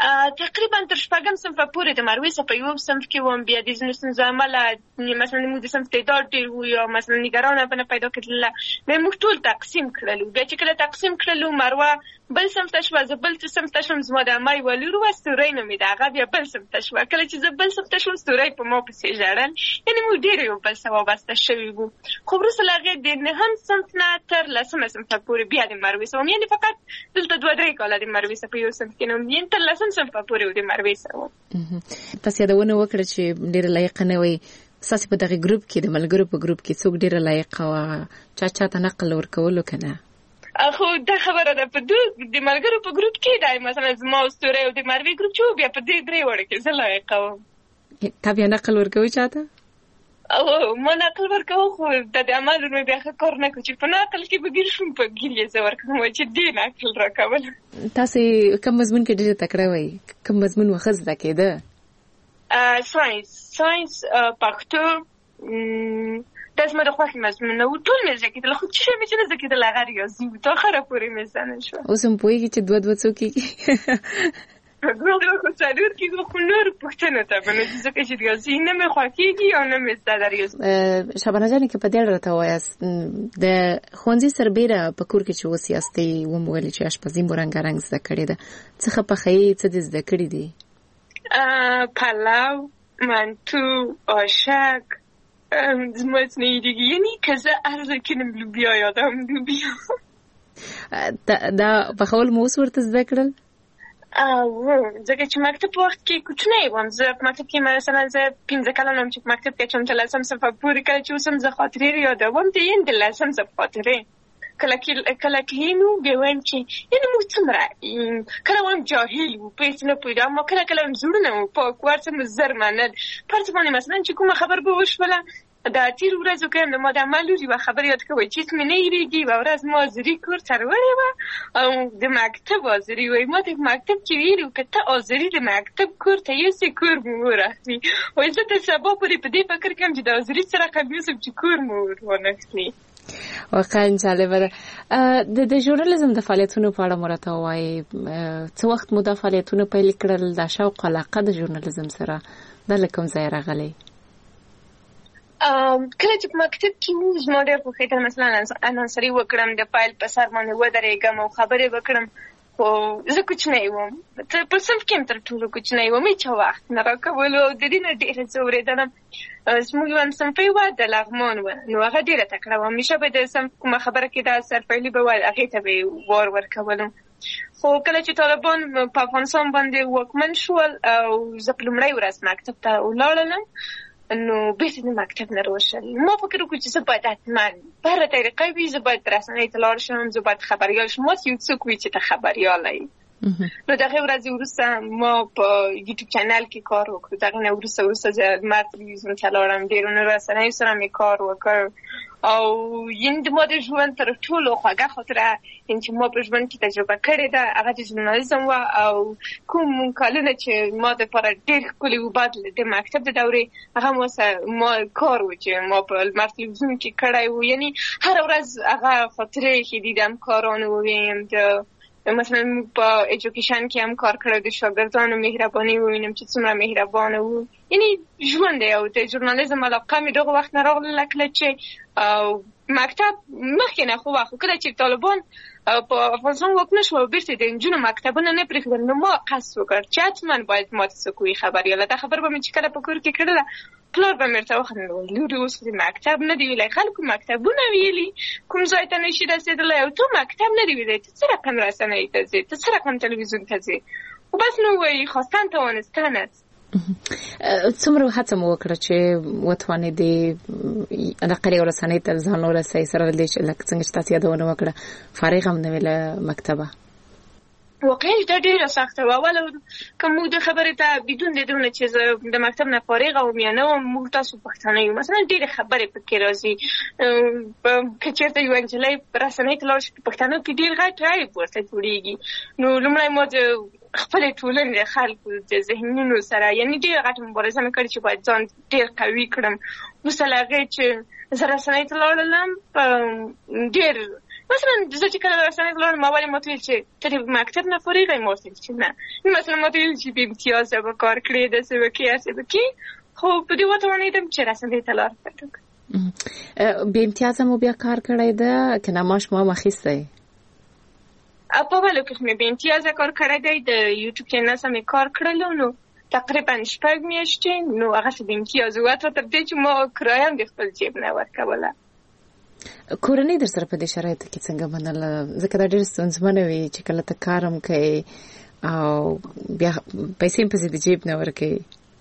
تقریبا تر شپږم صنفه پورې د مروې څخه په یو صنف کې وم. بیا د ځینو ستونزو امله مثلا موږ د صنف تعداد ډېر وو یا مثلا نګرانه به نه پیدا کېدله، بیا موږ ټول تقسیم کړلو. بیا چې کله تقسیم کړلو مروه بل صنف ته شوه، زه بل صنف ته شوم. زما د عمه یوه لور وه ستورۍ نومېده، هغه بیا بل صنف ته شوه. کله چې زه بل صنف ته شوم ستورۍ په ما پسې ژړل، یعنې موږ ډېر یو بل سره وابسته شوي وو. خو وروسته له هغې د نهم صنف نه تر لسمه صنفه پورې بیا د مروې سره وم، یعنې فقط دلته دوه درې کاله د مروې سره په یو صنف کې نه وم، یعنې تر لسم صنفه پورې و د مروې سره وم. تاسو یادونه وکړه چې ډېره لایقه نه وئ. ستاسې په دغه ګروپ کې د ملګرو په ګروپ کې څوک ډېره لایقه وه، چا چاته نقل ورکولو که نه؟ خو دا خبره ده، په د ملګرو په ګروپ کې دا مثلا زما او ستورۍ او د مروې ګروپ چې و، بیا په دې درې وړو کې زه لایقه وم. تا بیا نقل ورکوي چاته؟ او ما نقل ورکوم، خو د دې عمل مې بیا ښه کار نه کړو چې په نقل کې به ګیر شوم، په ګیر یې زه ورکوم چې دې نقل راکول. تاسې کوم مضمون کې ډېره تکړه وئ؟ کوم مضمون مو ښه زده کېده؟ ساینس ساینس پښتو دا زما د خوښې مضمونونه وو. ټول مې زده کېدل، خو څه شی مې چې نه زده کېدل هغه ریاضي وو. تر اخره پورې مې زده نه شوه. اوس هم پوهېږي چې دوه دوه څو کېږي؟ دوه دوه خو څلور کېږي، خو نور پوښتنو ته به نه ځي، ځکه چې ریاضي نه مې خوښېږي او نه مې زده ده ریاضي. شبانه جانې که په دې اړه راته ووایاست، د ښوونځي سربېره په کور کې چې اوس یاستئ، ومو ویلې چې اشپزي مو رنګارنګ زده کړې ده. څه ښه پخوئ، څه دې زده کړي دي؟ پلو، منتو، آشک، مصنوعي دیگه، یعنی که زه هر ځای کې نم لوبیا یادم لوبیا. دا پخول مو اوس ورته زده کړل؟ ځکه چې مکتب په وخت کې کوچنی وم. زه په مکتب کې مثلا زه پنځه کلن وم چې په مکتب کې چون تر لسم صنفه پورې. کله چې اوس هم زه خاطرې یادوم د یعنې د لسم صنف خاطرې. کله کله کلینو بیا وایم چې یعنې موږ څومره کله وایم جاهل وو، په هېڅ نه پوهېدو، اما کله کله هم زړونه مو پاک وو، هر څه مو زر منل. په هر څه باندې مثلا چې کومه خبر به وشوله، د تېرو ورځو کې هم د ما د عمه لور یوه خبره یاد کوي چې هېڅ مې نه هېرېږي. یوه ورځ ما حاضري کور ته راوړې وه او د مکتب حاضري وایي. ما ته په مکتب کې ویلي وو که ته حاضري د مکتب کور ته یوسې کور مو ور اخلي. وایي زه تر سبا پورې په دې فکر کوم چې د حاضري څه رقم یوسم چې کور مو ور وانخلي. واقعا جالبه ده. د ژورنالیزم د فعالیتونو په اړه مو راته ووایئ، څه وخت مو دا فعالیتونه پیل کړل؟ دا شوق علاقه د ژورنالیزم سره دا له کوم ځایه راغلی؟ کله چې په مکتب کې مو زما ډېر خوښېدل مثلا انانسري وکړم، د فایل په سر باندې ودرېږم او خبرې وکړم. خو زه کوچنی وم، په صنف کې هم تر ټولو کوچنی وم، هېچا وخت نه راکولو او د دې نه ډېره زه اورېدلم. زموږ یوه همصنفۍ وه د لغمان وه، نو هغه ډېره تکړه وه. همیشه به د صنف کومه خبره کې دا سرپیلي به وه، هغې ته به یې وار ورکولم. خو کله چې طالبان په افغانستان باندې واکمن شول او زه په لومړۍ ورځ مکتب ته ولاړلم، نو بیرته د مکتب نه راوشل. ما فکر وکړ چې زه باید حتما په هره طریقه وي، زه باید رسنۍ ته لاړ شم، زه باید خبریال شم. ماسې یو څوک وي چې ته خبریاله یې. نو د هغې ورځې وروسته ما په یوټیوب چینل کې کار وکړو. د هغې نه وروسته وروسته زه لمر تلویزیون ته لاړم، ډېرو رسنیو سره مې کار وکړ او یعنې د ما د ژوند تر ټولو خوږه خاطره چې ما په ژوند کې تجربه کړې ده هغه د ژورنالیزم وه. او کوم کالونه چې ما دپاره ډېر ښکلي وو بعد د مکتب د دورې، هغه ما ما کار و چې ما په لمر تلویزیون کې کړی و. یعنې هره ورځ هغه خاطرې چې دیدم کارانو وویم، د مثلا په ایجوکیشن کې هم کار کړی، د شاګردانو مهرباني ووینم چې څومره مهربانه وو. یعنې ژوند دی او د ژورنالیزم علاقه مې دغه وخت نه راغله کله چې مکتب مخکې نه خو وخت کله چې طالبان په افغانستان واکمن شو او بیرته د نجونو مکتبونه نه پرېښودل، نو ما قصد وکړ چې حتما باید ما ته څوک وي خبریاله. دا خبره به مې چې کله په کور کې کړله، پلار به مې ورته وخندل، لورې اوس د مکتب نه دي ویلی، خلکو مکتبونه ویلي، کوم ځای ته نشي رسېدلی او تو مکتب نه دي ویلی، ته څه رقم رسنۍ ته ځې، ته څه رقم تلویزیون ته ځې؟ خو بس نو وایي خواستن توانستن است. څومره هڅه مو وکړه چې وتوانېدې نقلي او رسنۍ ته ځان ورسوئ، سره له دې چې لکه څنګه چې تاسو یادونه وکړه فارغ هم نه وې له مکتبه؟ واقعا دا ډېره سخته وه. اوله که موږ د خبرې ته بدون د دونه چې زه د مکتب نه فارغه وم یا نه وم، موږ تاسو پښتانه یو مثلا ډېرې خبرې پکې راځي. که چېرته یوه نجلۍ رسنۍ ته لاړ شي په پښتنو کې ډېر غټ عیب ورته جوړېږي. نو لومړی ما د خپلې ټولنې د خلکو د ذهنونو سره یعنې ډېره غټه مبارزه مې کړې چې باید ځان ډېر قوي کړم. وروسته له هغې چې زه رسنۍ ته لاړلم، ډېر مثلا زه چې کله رسنۍ ته لاړم اول یې ماته ویل چې ته د مکتب نه فارغ یې؟ ما ورته ویل چې نه. مثلا ماته ویل چې بې امتیازه به کار کړې داسې به کړې هسې به کړې، خو په دې وتوانېدم چې رسنۍ ته لار پیدا کړم. بې امتیازه مو بیا کار کړی ده که نه معاش مو هم اخیستی؟ په اولو کې مې بې امتیازه کار کړی دی، د یوټیوب چینل سره مې کار کړلو، نو تقریبا شپږ میاشتې، نو هغسې بې امتیازه وه تر دې چې ما کرایه هم د خپل جیب نه ورکوله. کورنۍ در سره په دې شرایطو کې څنګه منله؟ ځکه دا ډېر ستونزمنه وي چې کله ته کار هم کوې او بیا پیسې هم پسې د جیب نه ورکوې.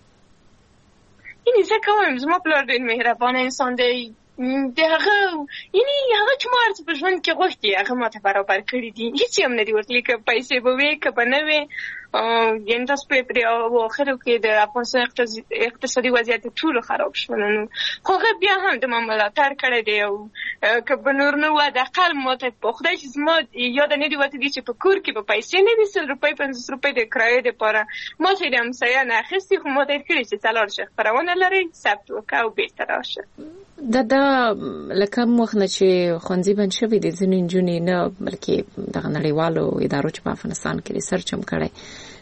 یعنې زه کوم زما پلار ډېر مهربانه انسان دی، د هغه یعنې هغه چې ما هر څه په ژوند کې غوښتي هغه ما ته برابر کړي دي، هېڅ یې هم نه دي ورتلي، که پیسې به وې که به نه وې. یعنې تاسو پرې پرې اواخرو کې د افغانستان اقتصادي وضعیت ټولو خراب شول، نو خو هغه بیا هم د ما ملاتړ کړی دی، او که به نور نه وه د اقل ما ته په خدای چې زما یاده نه دي وتلي چې په کور کې به پیسې نه وي، سل روپۍ پنځوس روپۍ د کرایې دپاره ما ته یې د همسایه نه اخیستي، خو ما ته یې کړي چې ته لاړ شې خپرونه لرئ ثبت وکړه او بېرته راشه. دا دا لکه کوم وخت نه چې ښوونځي بند شوي دي ځینې نجونې نه بلکې دغه نړیوالو ادارو چې په افغانستان کې ریسرچ هم کړی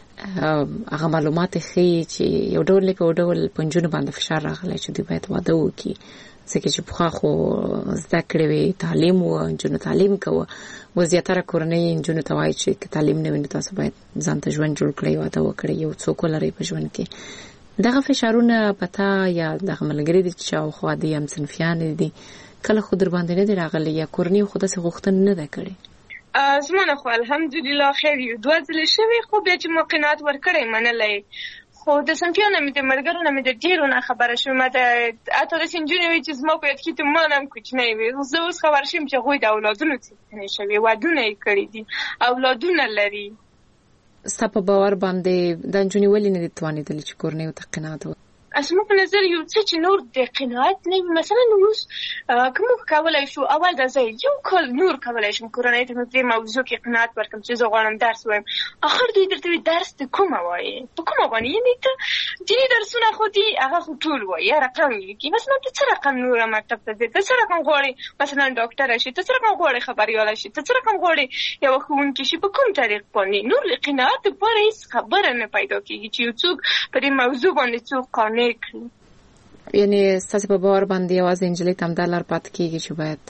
هغه معلومات ښیي چې یو ډول نه په یو ډول په نجونو باندې فشار راغلی چې دوی باید واده وکړي، ځکه چې پخوا خو زده کړې وې، تعلیم و، نجونو تعلیم کوه، و زیاتره کورنۍ نجونو ته وایي چې که تعلیم نه وي نو تاسو باید ځان ته ژوند جوړ کړئ، واده وکړئ، یو څوک ولرئ په ژوند کې. دغه فشارونه په تا یا دغه ملګري دي چې شاوخوا دي هم صنفیان دي کله خو در باندې نه دي راغلي یا کورنۍ خو داسې غوښتنه نه ده کړې؟ زما نه خو الحمدلله خیر یو دوه ځلې شوي، خو بیا چې ما قناعت ورکړی منلی، خو د صنفیانو مې د ملګرو نه مې د ډېرو نه خبره شوم، د حتی داسې نجونې وي چې زما په یاد کې تمان هم کوچنی وي، زه اوس خبر شوم چې هغوی د اولادونو څښتنې شوي، ودونه یې کړي دي، اولادونه لري. ستا په باور باندې دا نجونې ولې نه دي توانېدلې چې کورنۍ ورته قناعت وکړي؟ زما په نظر یو څه چې نور د قناعت نه وي، مثلا اوس که موږ کولی شو اول دا زه یو کال نور کولی شم کورنۍ ته مې په دې موضوع کې قناعت ورکړم چې زه غواړم درس ووایم، اخر دوی درته وایي درس د کومه وایې؟ په کومه باندې؟ یعنې ته دیني درسونه خو دي هغه خو ټول وایي، رقم یې لیکي، مثلا ته څه رقم نوره مکتب ته ځې، ته څه رقم غواړې مثلا ډاکټره شي، ته څه رقم غواړې خبریاله شي، ته څه رقم غواړې یوه ښوونکې شي، په کوم طریق باندې؟ نور د قناعت دپاره هېڅ خبره نه پیدا کېږي چې یو څوک په دې موضوع باندې څوک قانع کړي. یعنی ستاسو په باور باندې یوازې نجلۍ ته همدا لار پاتې کېږي چې باید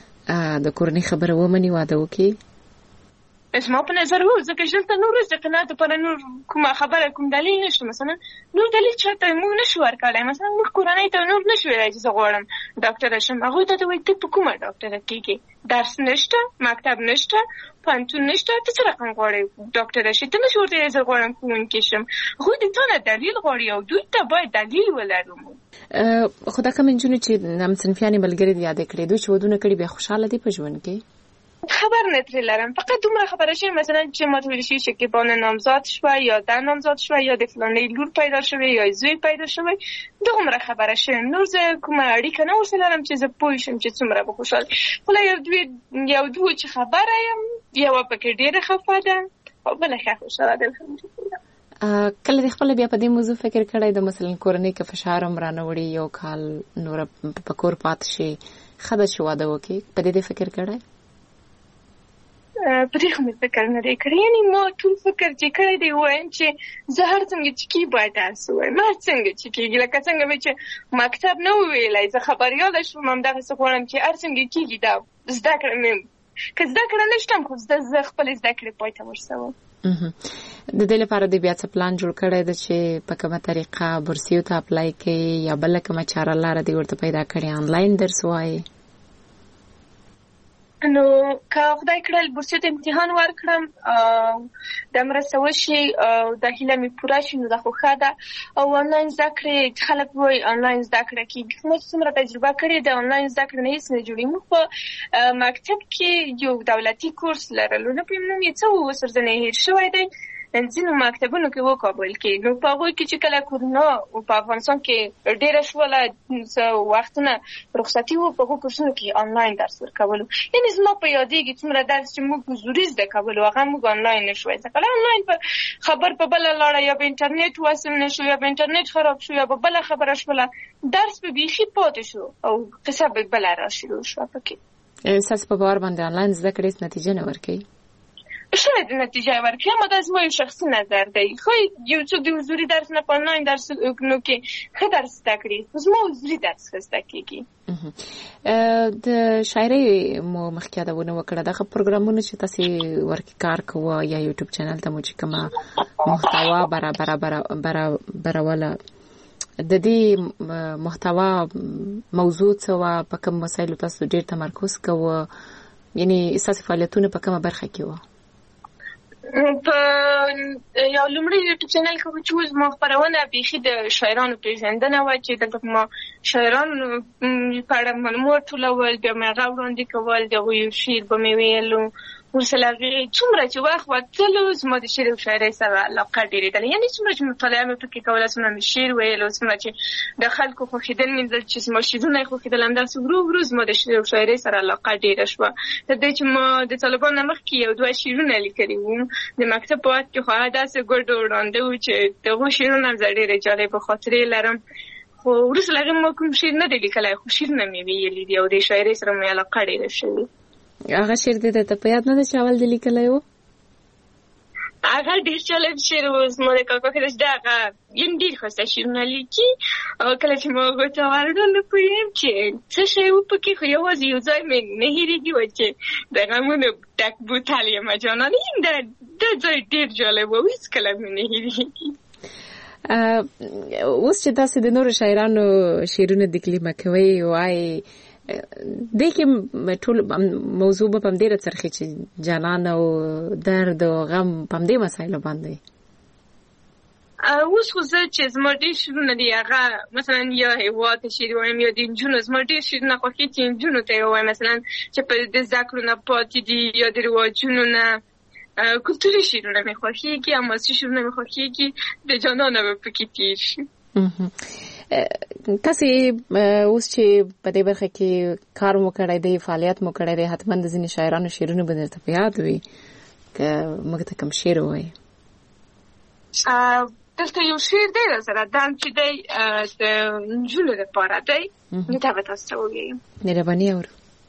د کورنۍ خبره ومني، واده وکړي؟ زما په نظر و، ځکه چې دلته نور د قناعت لپاره نور کومه خبره کوم دلیل نشته، مثلا نور دلیل چاته موږ نشو ورکولی، مثلا موږ کورنۍ ته نور نشو ویلی چې زه غواړم ډاکټره شم، هغوی ته وایي ته په کومه ډاکټره کېږې؟ درس نشته، مکتب نشته، پوهنتون نشته، ته څه رقم غواړې ډاکټره شي؟ ته نشو ورته ویلی زه غواړم ښوونکې شم، هغوی د تا نه دلیل غواړي او دوی ته باید دلیل ولرو. خو دا کومې نجونې چې همصنفیانې ملګرې دې یادې کړې دوی چې ودونه کړي بیا خوشحاله دي په ژوند کې؟ خبر نه ترې لرم، فقط دومره خبره شوې مثلا چې ماته ویل شي شکیبانه نامزاد شوه یا ده نامزاد شوه یا د فلانۍ لور پیدا شوې یا زوی پیدا شوی، دومره خبره شوې، نور زه کومه اړیکه نه ورسره لرم چې زه پوه شم چې څومره به خوشحاله. خو لا یو دوی یو دوه چې خبره یم یوه پکې ډېره خفه ده او بله ښه خوشحاله ده الحمدلله. کله دې خپله بیا په دې موضوع فکر کړی د مثلا کورنۍ که فشار هم رانه وړي یو کال نوره په کور پاتې شي ښه ده چې واده وکړي، په دې دې فکر کړی؟ په دې خو مې فکر نه دی کړی، یعنې ما ټول فکر چې کړی دی وایم چې زه هر څنګه چې کېږي باید درس ووایم، هر څنګه چې کېږي، لکه څنګه مې چې مکتب نه وویلی زه خبریاله شوم، همدغسې غواړم چې هر څنګه کېږي دا زده کړه مې که زده کړه نه شته خو زه زه خپلې زده کړې پای ته ورسوم. د دې لپاره دې بیا څه پلان جوړ کړی ده چې په کومه طریقه بورسیو ته اپلای کوي یا بله کومه چاره لاره دې ورته پیدا کړې آنلاین درس وایي؟ نو که خدای کړل بورسیو ته امتحان ورکړم د مرسته وشي د هیله مې پوره شي نو دا خو ښه ده، او آنلاین زده کړې خلک وایي آنلاین زده کړه کېږي، ما چې څومره تجربه کړې د آنلاین زده کړې نه هېڅ نه جوړېږي. موږ په مکتب کې یو دولتي کورس لرلو، نه پوهېږم نوم یې څه و، اوس ورځنی هېر شوی دی، ځینو مکتبونو کې وکابل کې، نو په هغوی کې چې کله کورونا په افغانستان کې ډېره شوله وختونه رخصتي وو، په هغو کورسونو کې آنلاین درس ورکولو، یعنې زما په یادېږي څومره درس چې موږ حضوري زده کولو هغه موږ آنلاین نه شوی زده کولی. آنلاین په خبر په بله لاړه، یا په انټرنیټ وصل نه شو، یا په انټرنیټ خراب شو، یا په بله خبره شوله، درس به بیخي پاتې شو او قصه به بله را شروع شوه پکې. ساس په باور باندې آنلاین زده کړې نتیجه نه ورکوي؟ شاید نتیجه ورکړي، اما دا زما یو شخصي نظر دی. خو یو څوک د حضوري درس نه په آنلاین درسونو کې ښه درس زده کړي، خو زما حضوري درس ښه زده کېږي. د شاعرۍ مو مخکې یادونه وکړه، دغه پروګرامونه چې تاسې ورکې کار کوه یا یوټیوب چینل ته مو چې کومه محتوا برابروله، د دې محتوا موضوع څه وه؟ په کوم مسایلو تاسو ډېر تمرکز کوه؟ یعنې ستاسې فعالیتونه په کومه برخه کې وه؟ په یو لومړی یوټیوب چینل کې چې زما خپرونه بیخي د شاعرانو پېژندنه وه، چې دلته ما شاعرانو په اړه معلومات ټولول، بیا مې هغه وړاندې کول، د هغوی یو شعر به مې ویلو. ورسره هغې څومره چې وخت وتلو زما د شعر او شاعرۍ سره علاقه ډېرېدله، یعنې څومره چې مطالعه مې پکې کوله، څومره مې شعر ویلو، څومره چې د خلکو خوښېدل مې لیدل چې زما شعرونه یې خوښېدل، همداسې ورو ورو زما د شعر او شاعرۍ سره علاقه ډېره شوه. تر دې چې ما د طالبانو نه مخکې یو دوه شعرونه لیکلي وو، د مکتب په وخت کې خو هغه داسې ګډ وړاندې وو چې د هغو شعرونه هم زه ډېرې جالبه خاطرې لرم. خو وروسته له هغې ما کوم شعر نه دی لیکلی، خو شعرونه مې ویلي دي او د شاعرۍ سره مې علاقه ډېره شوې. هغه شعر دې ته په یاد نه ده چې اول دې لیکلی و؟ هغه ډېر جالب شعر و. زما د کاکا کله چې هغه یعنې ډېر ښایسته شعرونه لیکي، او کله چې ما هغو ته ورډل نه پوهېږم چې څه شی و پکې، خو یوازې یو ځای مې نه هېرېږي و چې د غمونو ډک بوتل یمه جانانه، دا ځای ډېر جالب و، هېڅکله مې نه هېرېږي. اوس چې تاسې د نورو شاعرانو شعرونه تکلیمه کوئ، وایي دې کې ټول موضوع به په همدې راڅرخي چې جانان او درد او غم په همدې مسایلو باندې؟ اوس خو زه چې زما ډېر شعرونه دي، هغه مثلا یا هېواد ته شعر وایم یا د نجونو، زما ډېر شعرونه خوښېږي چې نجونو ته یې ووایم، مثلا چې په د زده کړو نه پاتې دي یا د رواجونو نه. کلتوري شعرونه مې خوښېږي، حماسي شعرونه مې خوښېږي، د جانانه به پکې تېر شي. تاسې اوس چې په دې برخه کې کار مو کړی دی، فعالیت مو کړی دی، حتما د ځینې شاعرانو شعرونه به درته په یاد وي، که موږ ته کوم شعر ووایي؟ دلته یو شعر دی راسره دم چې دی د نجونو دپاره دی، دا به تاسو ته ووایم. مهرباني اورو.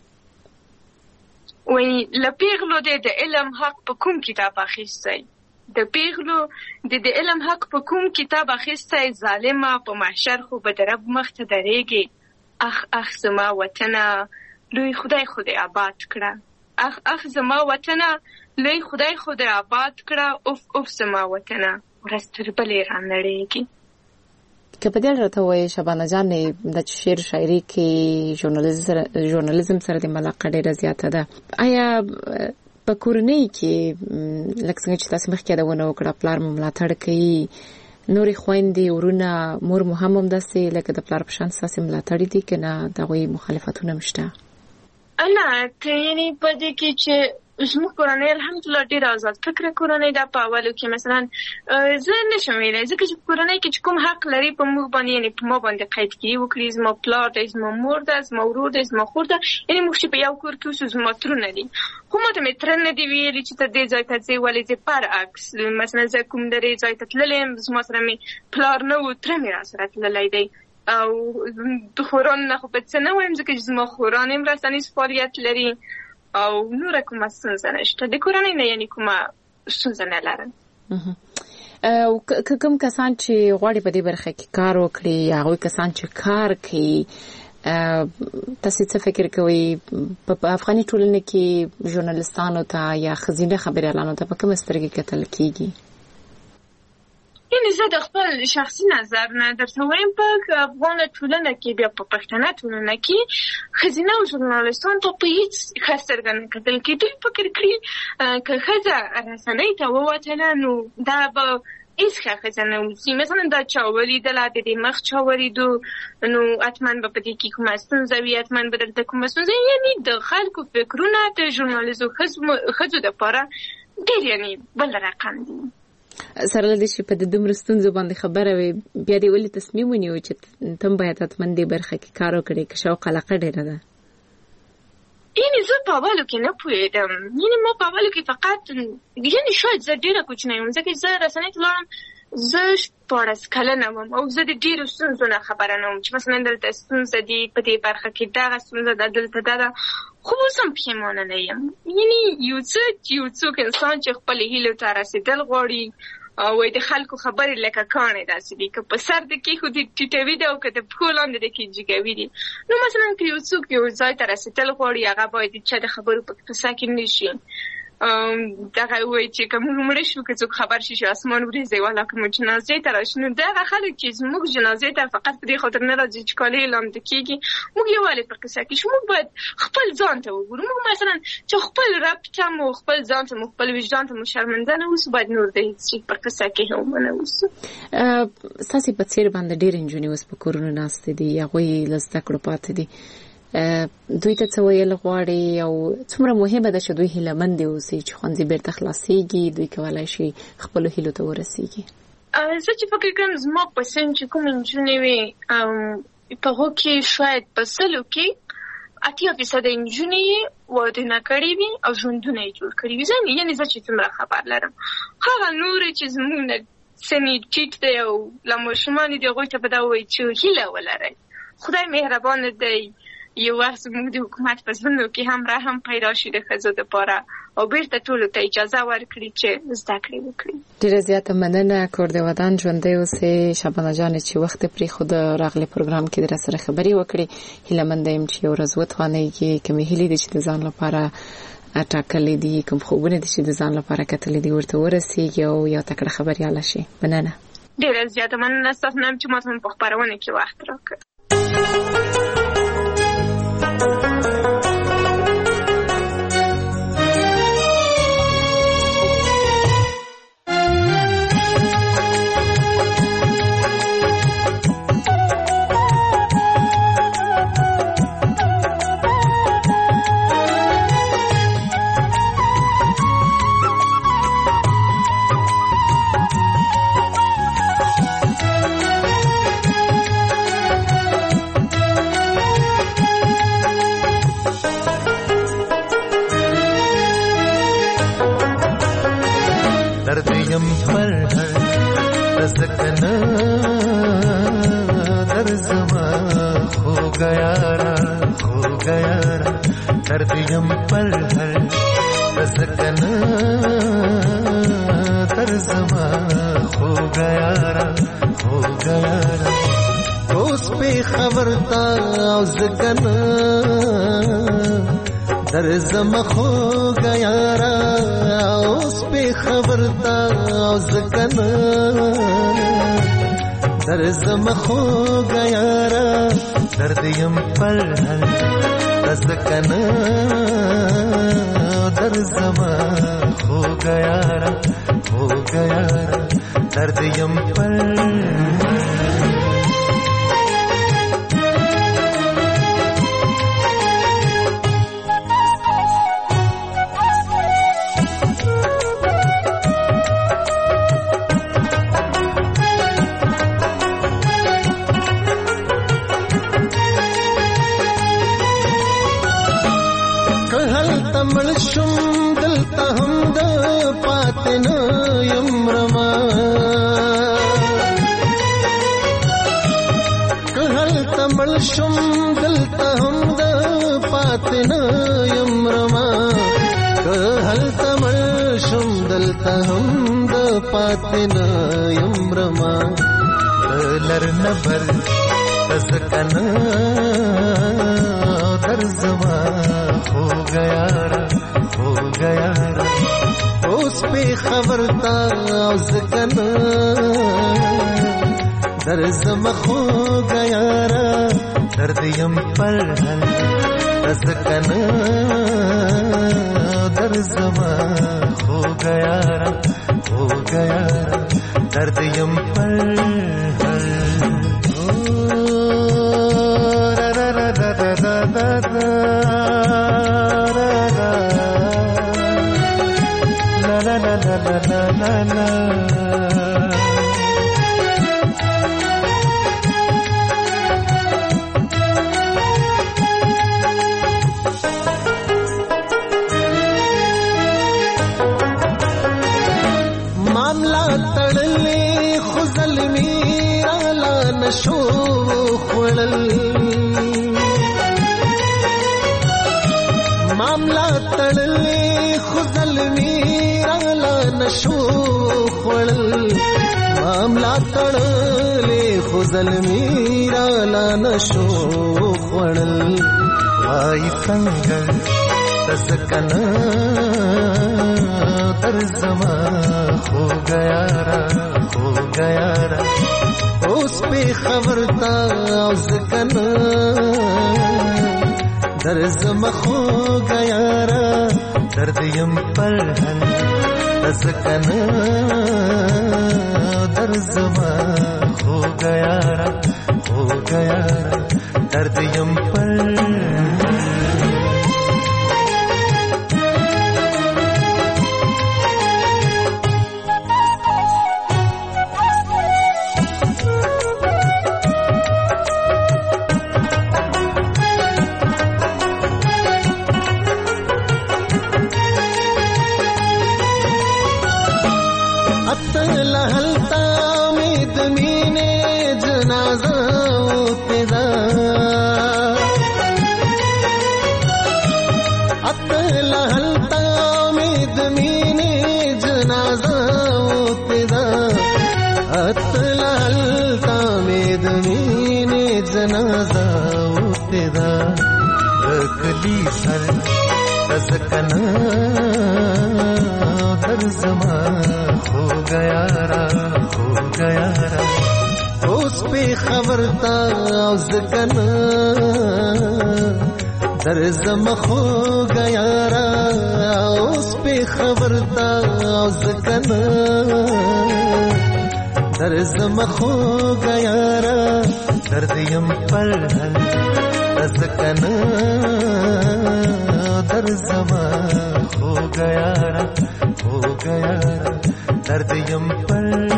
وایي له پیغلو دی د علم حق په کوم کتاب اخیستی، د پیغلو د د علم حق په کوم کتاب اخیستی، ظالمه په محشر خو به د رب مخ ته درېږي. اخ اخ زما وطنه لوی خدای خدای آباد کړه، اخ اخ زما وطنه لوی خدای خدای آباد کړه، اوف اوف زما وطنه ورځ تر بلې رانړېږي. که په دې راته ووایې شبانه جانې، د شعر شاعري کې ژورنالیزم سره د علاقه ډېره زیاته ده، آیا په کورنۍ کې لکه څنګه چې تاسې مخکې یادونه وکړه پلار مو ملاتړ کوي، نورې خویندې ورونه مور مو هم همداسې لکه د پلار په شان ستاسې ملاتړي دي که نه د هغوی مخالفتونه هم شته؟ نه، یعنې په دې کې چې زموږ کورنۍ الحمدلله ډېره ازاد فکره کورنۍ ده. په اولو کې مثلا زه نشم ویلی، ځکه چې په کورنۍ کې چې کوم حق لري په موږ باندې، یعنې په ما باندې قیدګي وکړي، زما پلار دی، زما مور ده، زما ورور دی، زما خور ده، یعنې موږ چې په یو کور کې اوسو زما ترونه دي، خو ما ته مې تره نه دي ویلي چې ته دې ځای ته ځې، ولې ځې؟ برعکس مثلا زه کوم درې ځای ته تللی یم، زما سره مې پلار نه و، تره مې را سره تللی دی، او د خورانو نه خو په څه نه وایم، ځکه چې زما خوران هم رسنیز فعالیت لري او نوره کومه ستونزه نشته، د کورنۍ نه یعنې کومه ستونزه نه لرم. کوم کسان چې غواړي په دې برخه کې کار وکړي، هغوی کسان چې کار کوي، تاسې څه فکر کوئ په افغاني ټولنه کې ژورنالستانو ته یا ښځینه خبریالانو ته په کومه سترګې کتل کېږي؟ یعنې زه د خپل شخصي نظر نه درته وایم، په افغانه ټولنه کې بیا په پښتنه ټولنه کې ښځینه ژورنالستانو ته په هېڅ ښه سترګه نه کتل کېږي. دوی فکر کړي که ښځه رسنۍ ته ووتله نو دا به هېڅ ښه ښځه نه اوسي، مثلا دا چا ولیدله، د دې مخ چا ولیدو، نو حتما به په دې کې کومه ستونزه وي، حتما به دلته کومه ستونزه وي. یعنې د خلکو فکرونه د ژورنالیزو ښځو دپاره ډېر یعنې بل رقم دي. سره له دې چې په د دومره ستونزو باندې خبره وي، بیا دې ولې تصمیم ونیو چې ته هم باید حتما دې برخه کې کار وکړې که شوق علاقه ډېره ده؟ یعنې زه په اولو کې نه پوهېدم، یعنې ما په اولو کې فقط یعنې شاید زه ډېره کوچنۍ وم، ځکه چې زه رسنۍ ته لاړم زه شپاړس کلنه وم او زه د ډېرو ستونزو نه خبره نه وم چې مثلا دلته ستونزه دي په دې برخه کې دغه ستونزه ده دلته دا ده، خو اوس هم پښیمانه نه یم. یعنې یو څه یو څوک انسان چې خپلې هیلو ته رسېدل غواړي وایي د خلکو خبرې لکه کاڼې داسې دي، که په سر د کېښودي ټیټوي دي او که د پښو لاندې د کې جګوي دي. نو مثلا که یو څوک یو ځای ته رسېدل غواړي هغه باید د چا د خبرو په قصه کې نه شي. دغه وایي چې که موږ مړه شو که څوک خبر شي چې اسمان وریځي والا که موږ جنازې ته راشي، نو دغه خلک چې زموږ جنازې ته فقط په دې خاطر نه راځي چې کالي یې لامده کېږي، موږ یې ولې په قصه کې شو؟ موږ باید خپل ځان ته وګورو. موږ مثلا چې خپل رب ته مو خپل ځان ته مو خپل وجدان ته مو شرمنده نه اوسو، باید نور د هېڅ شي په قصه کې هم نه اوسو. ستاسې په څېر باندې ډېرې نجونې اوس په کورونو ناستې دي، هغوی له زده کړو پاتې دي. دوی ته څه ویل غواړي او څومره مهمه ده چې دوی هیلهمندې اوسي چې ښوونځي بیرته خلاصېږي، دوی کولی شي خپلو هیلو ته ورسېږي؟ زه چې فکر کوم زما په سن چې کومې نجونې وي په هغو کې شاید په سلو کې اتیا فیصده نجونې یې وادونه کړي وي او ژوندونه یې جوړ کړي وي. یعنې زه چې څومره خبر لرم، هغه نورې چې زموږ نه سن یې ټیټ دی او لا ماشومان دي، هغوی ته به دا ووایي چې هیله ولرئ، خدای مهربانه دی. یو وخت زموږ د حکومت په زړونو کې هم رحم پیدا شي د ښځو دپاره او بیرته ټولو ته اجازه ورکړي چې زده کړې وکړي. ډېره زیاته مننه. کور د ودان ژوندی اوسې. شبانه جانې چې وخت پرېښوده راغلی پروګرام کې در سره خبرې وکړې. هیلهمنده یم چې یو ورځ وتوانېږي، کومې هیلې دي چې د ځان لپاره ټاکلې دي، کوم خوبونه دي چې د ځان لپاره کتلې دي ورته ورسېږي او یو تکړه خبریاله شي. مننه. ډېره زیاته مننه ستاسو نه چې ماته په خپرونه کې وخت راکړ. زما خو گیارا اوس په خبرتا زکنا در زما خو گیارا درد یم پر هل زکنا در زما خو گیارا خو گیارا درد یم پر پاتنا یمرما لرنا بر تسکنا در زما ہو گیا ہو گیا اس پہ خبرتا سکنا در زما ہو گیا درد یم پر ہل تسکنا در زما ہو گیا ہو گیا درد یم پر را را را را را را را را را را را نشو خړل معاملہ تړلې خو ظلمي را لا نشو خړل وای څنګه تسکن در زما خو گیا را خو گیا را اوس په خبر تا ځکن در زما خو گیا را درد یم پر هن ځکن در زما خو گیا را خو گیا را درد یم پر ځکن در زما خو گیا را خو گیا را اوس په خبر تا ځکن در زما خو گیا را اوس په خبر تا ځکن در زما خو گیا را درد یم پر هل ځکن در زما خو گیا را خو گیا را درد یم پر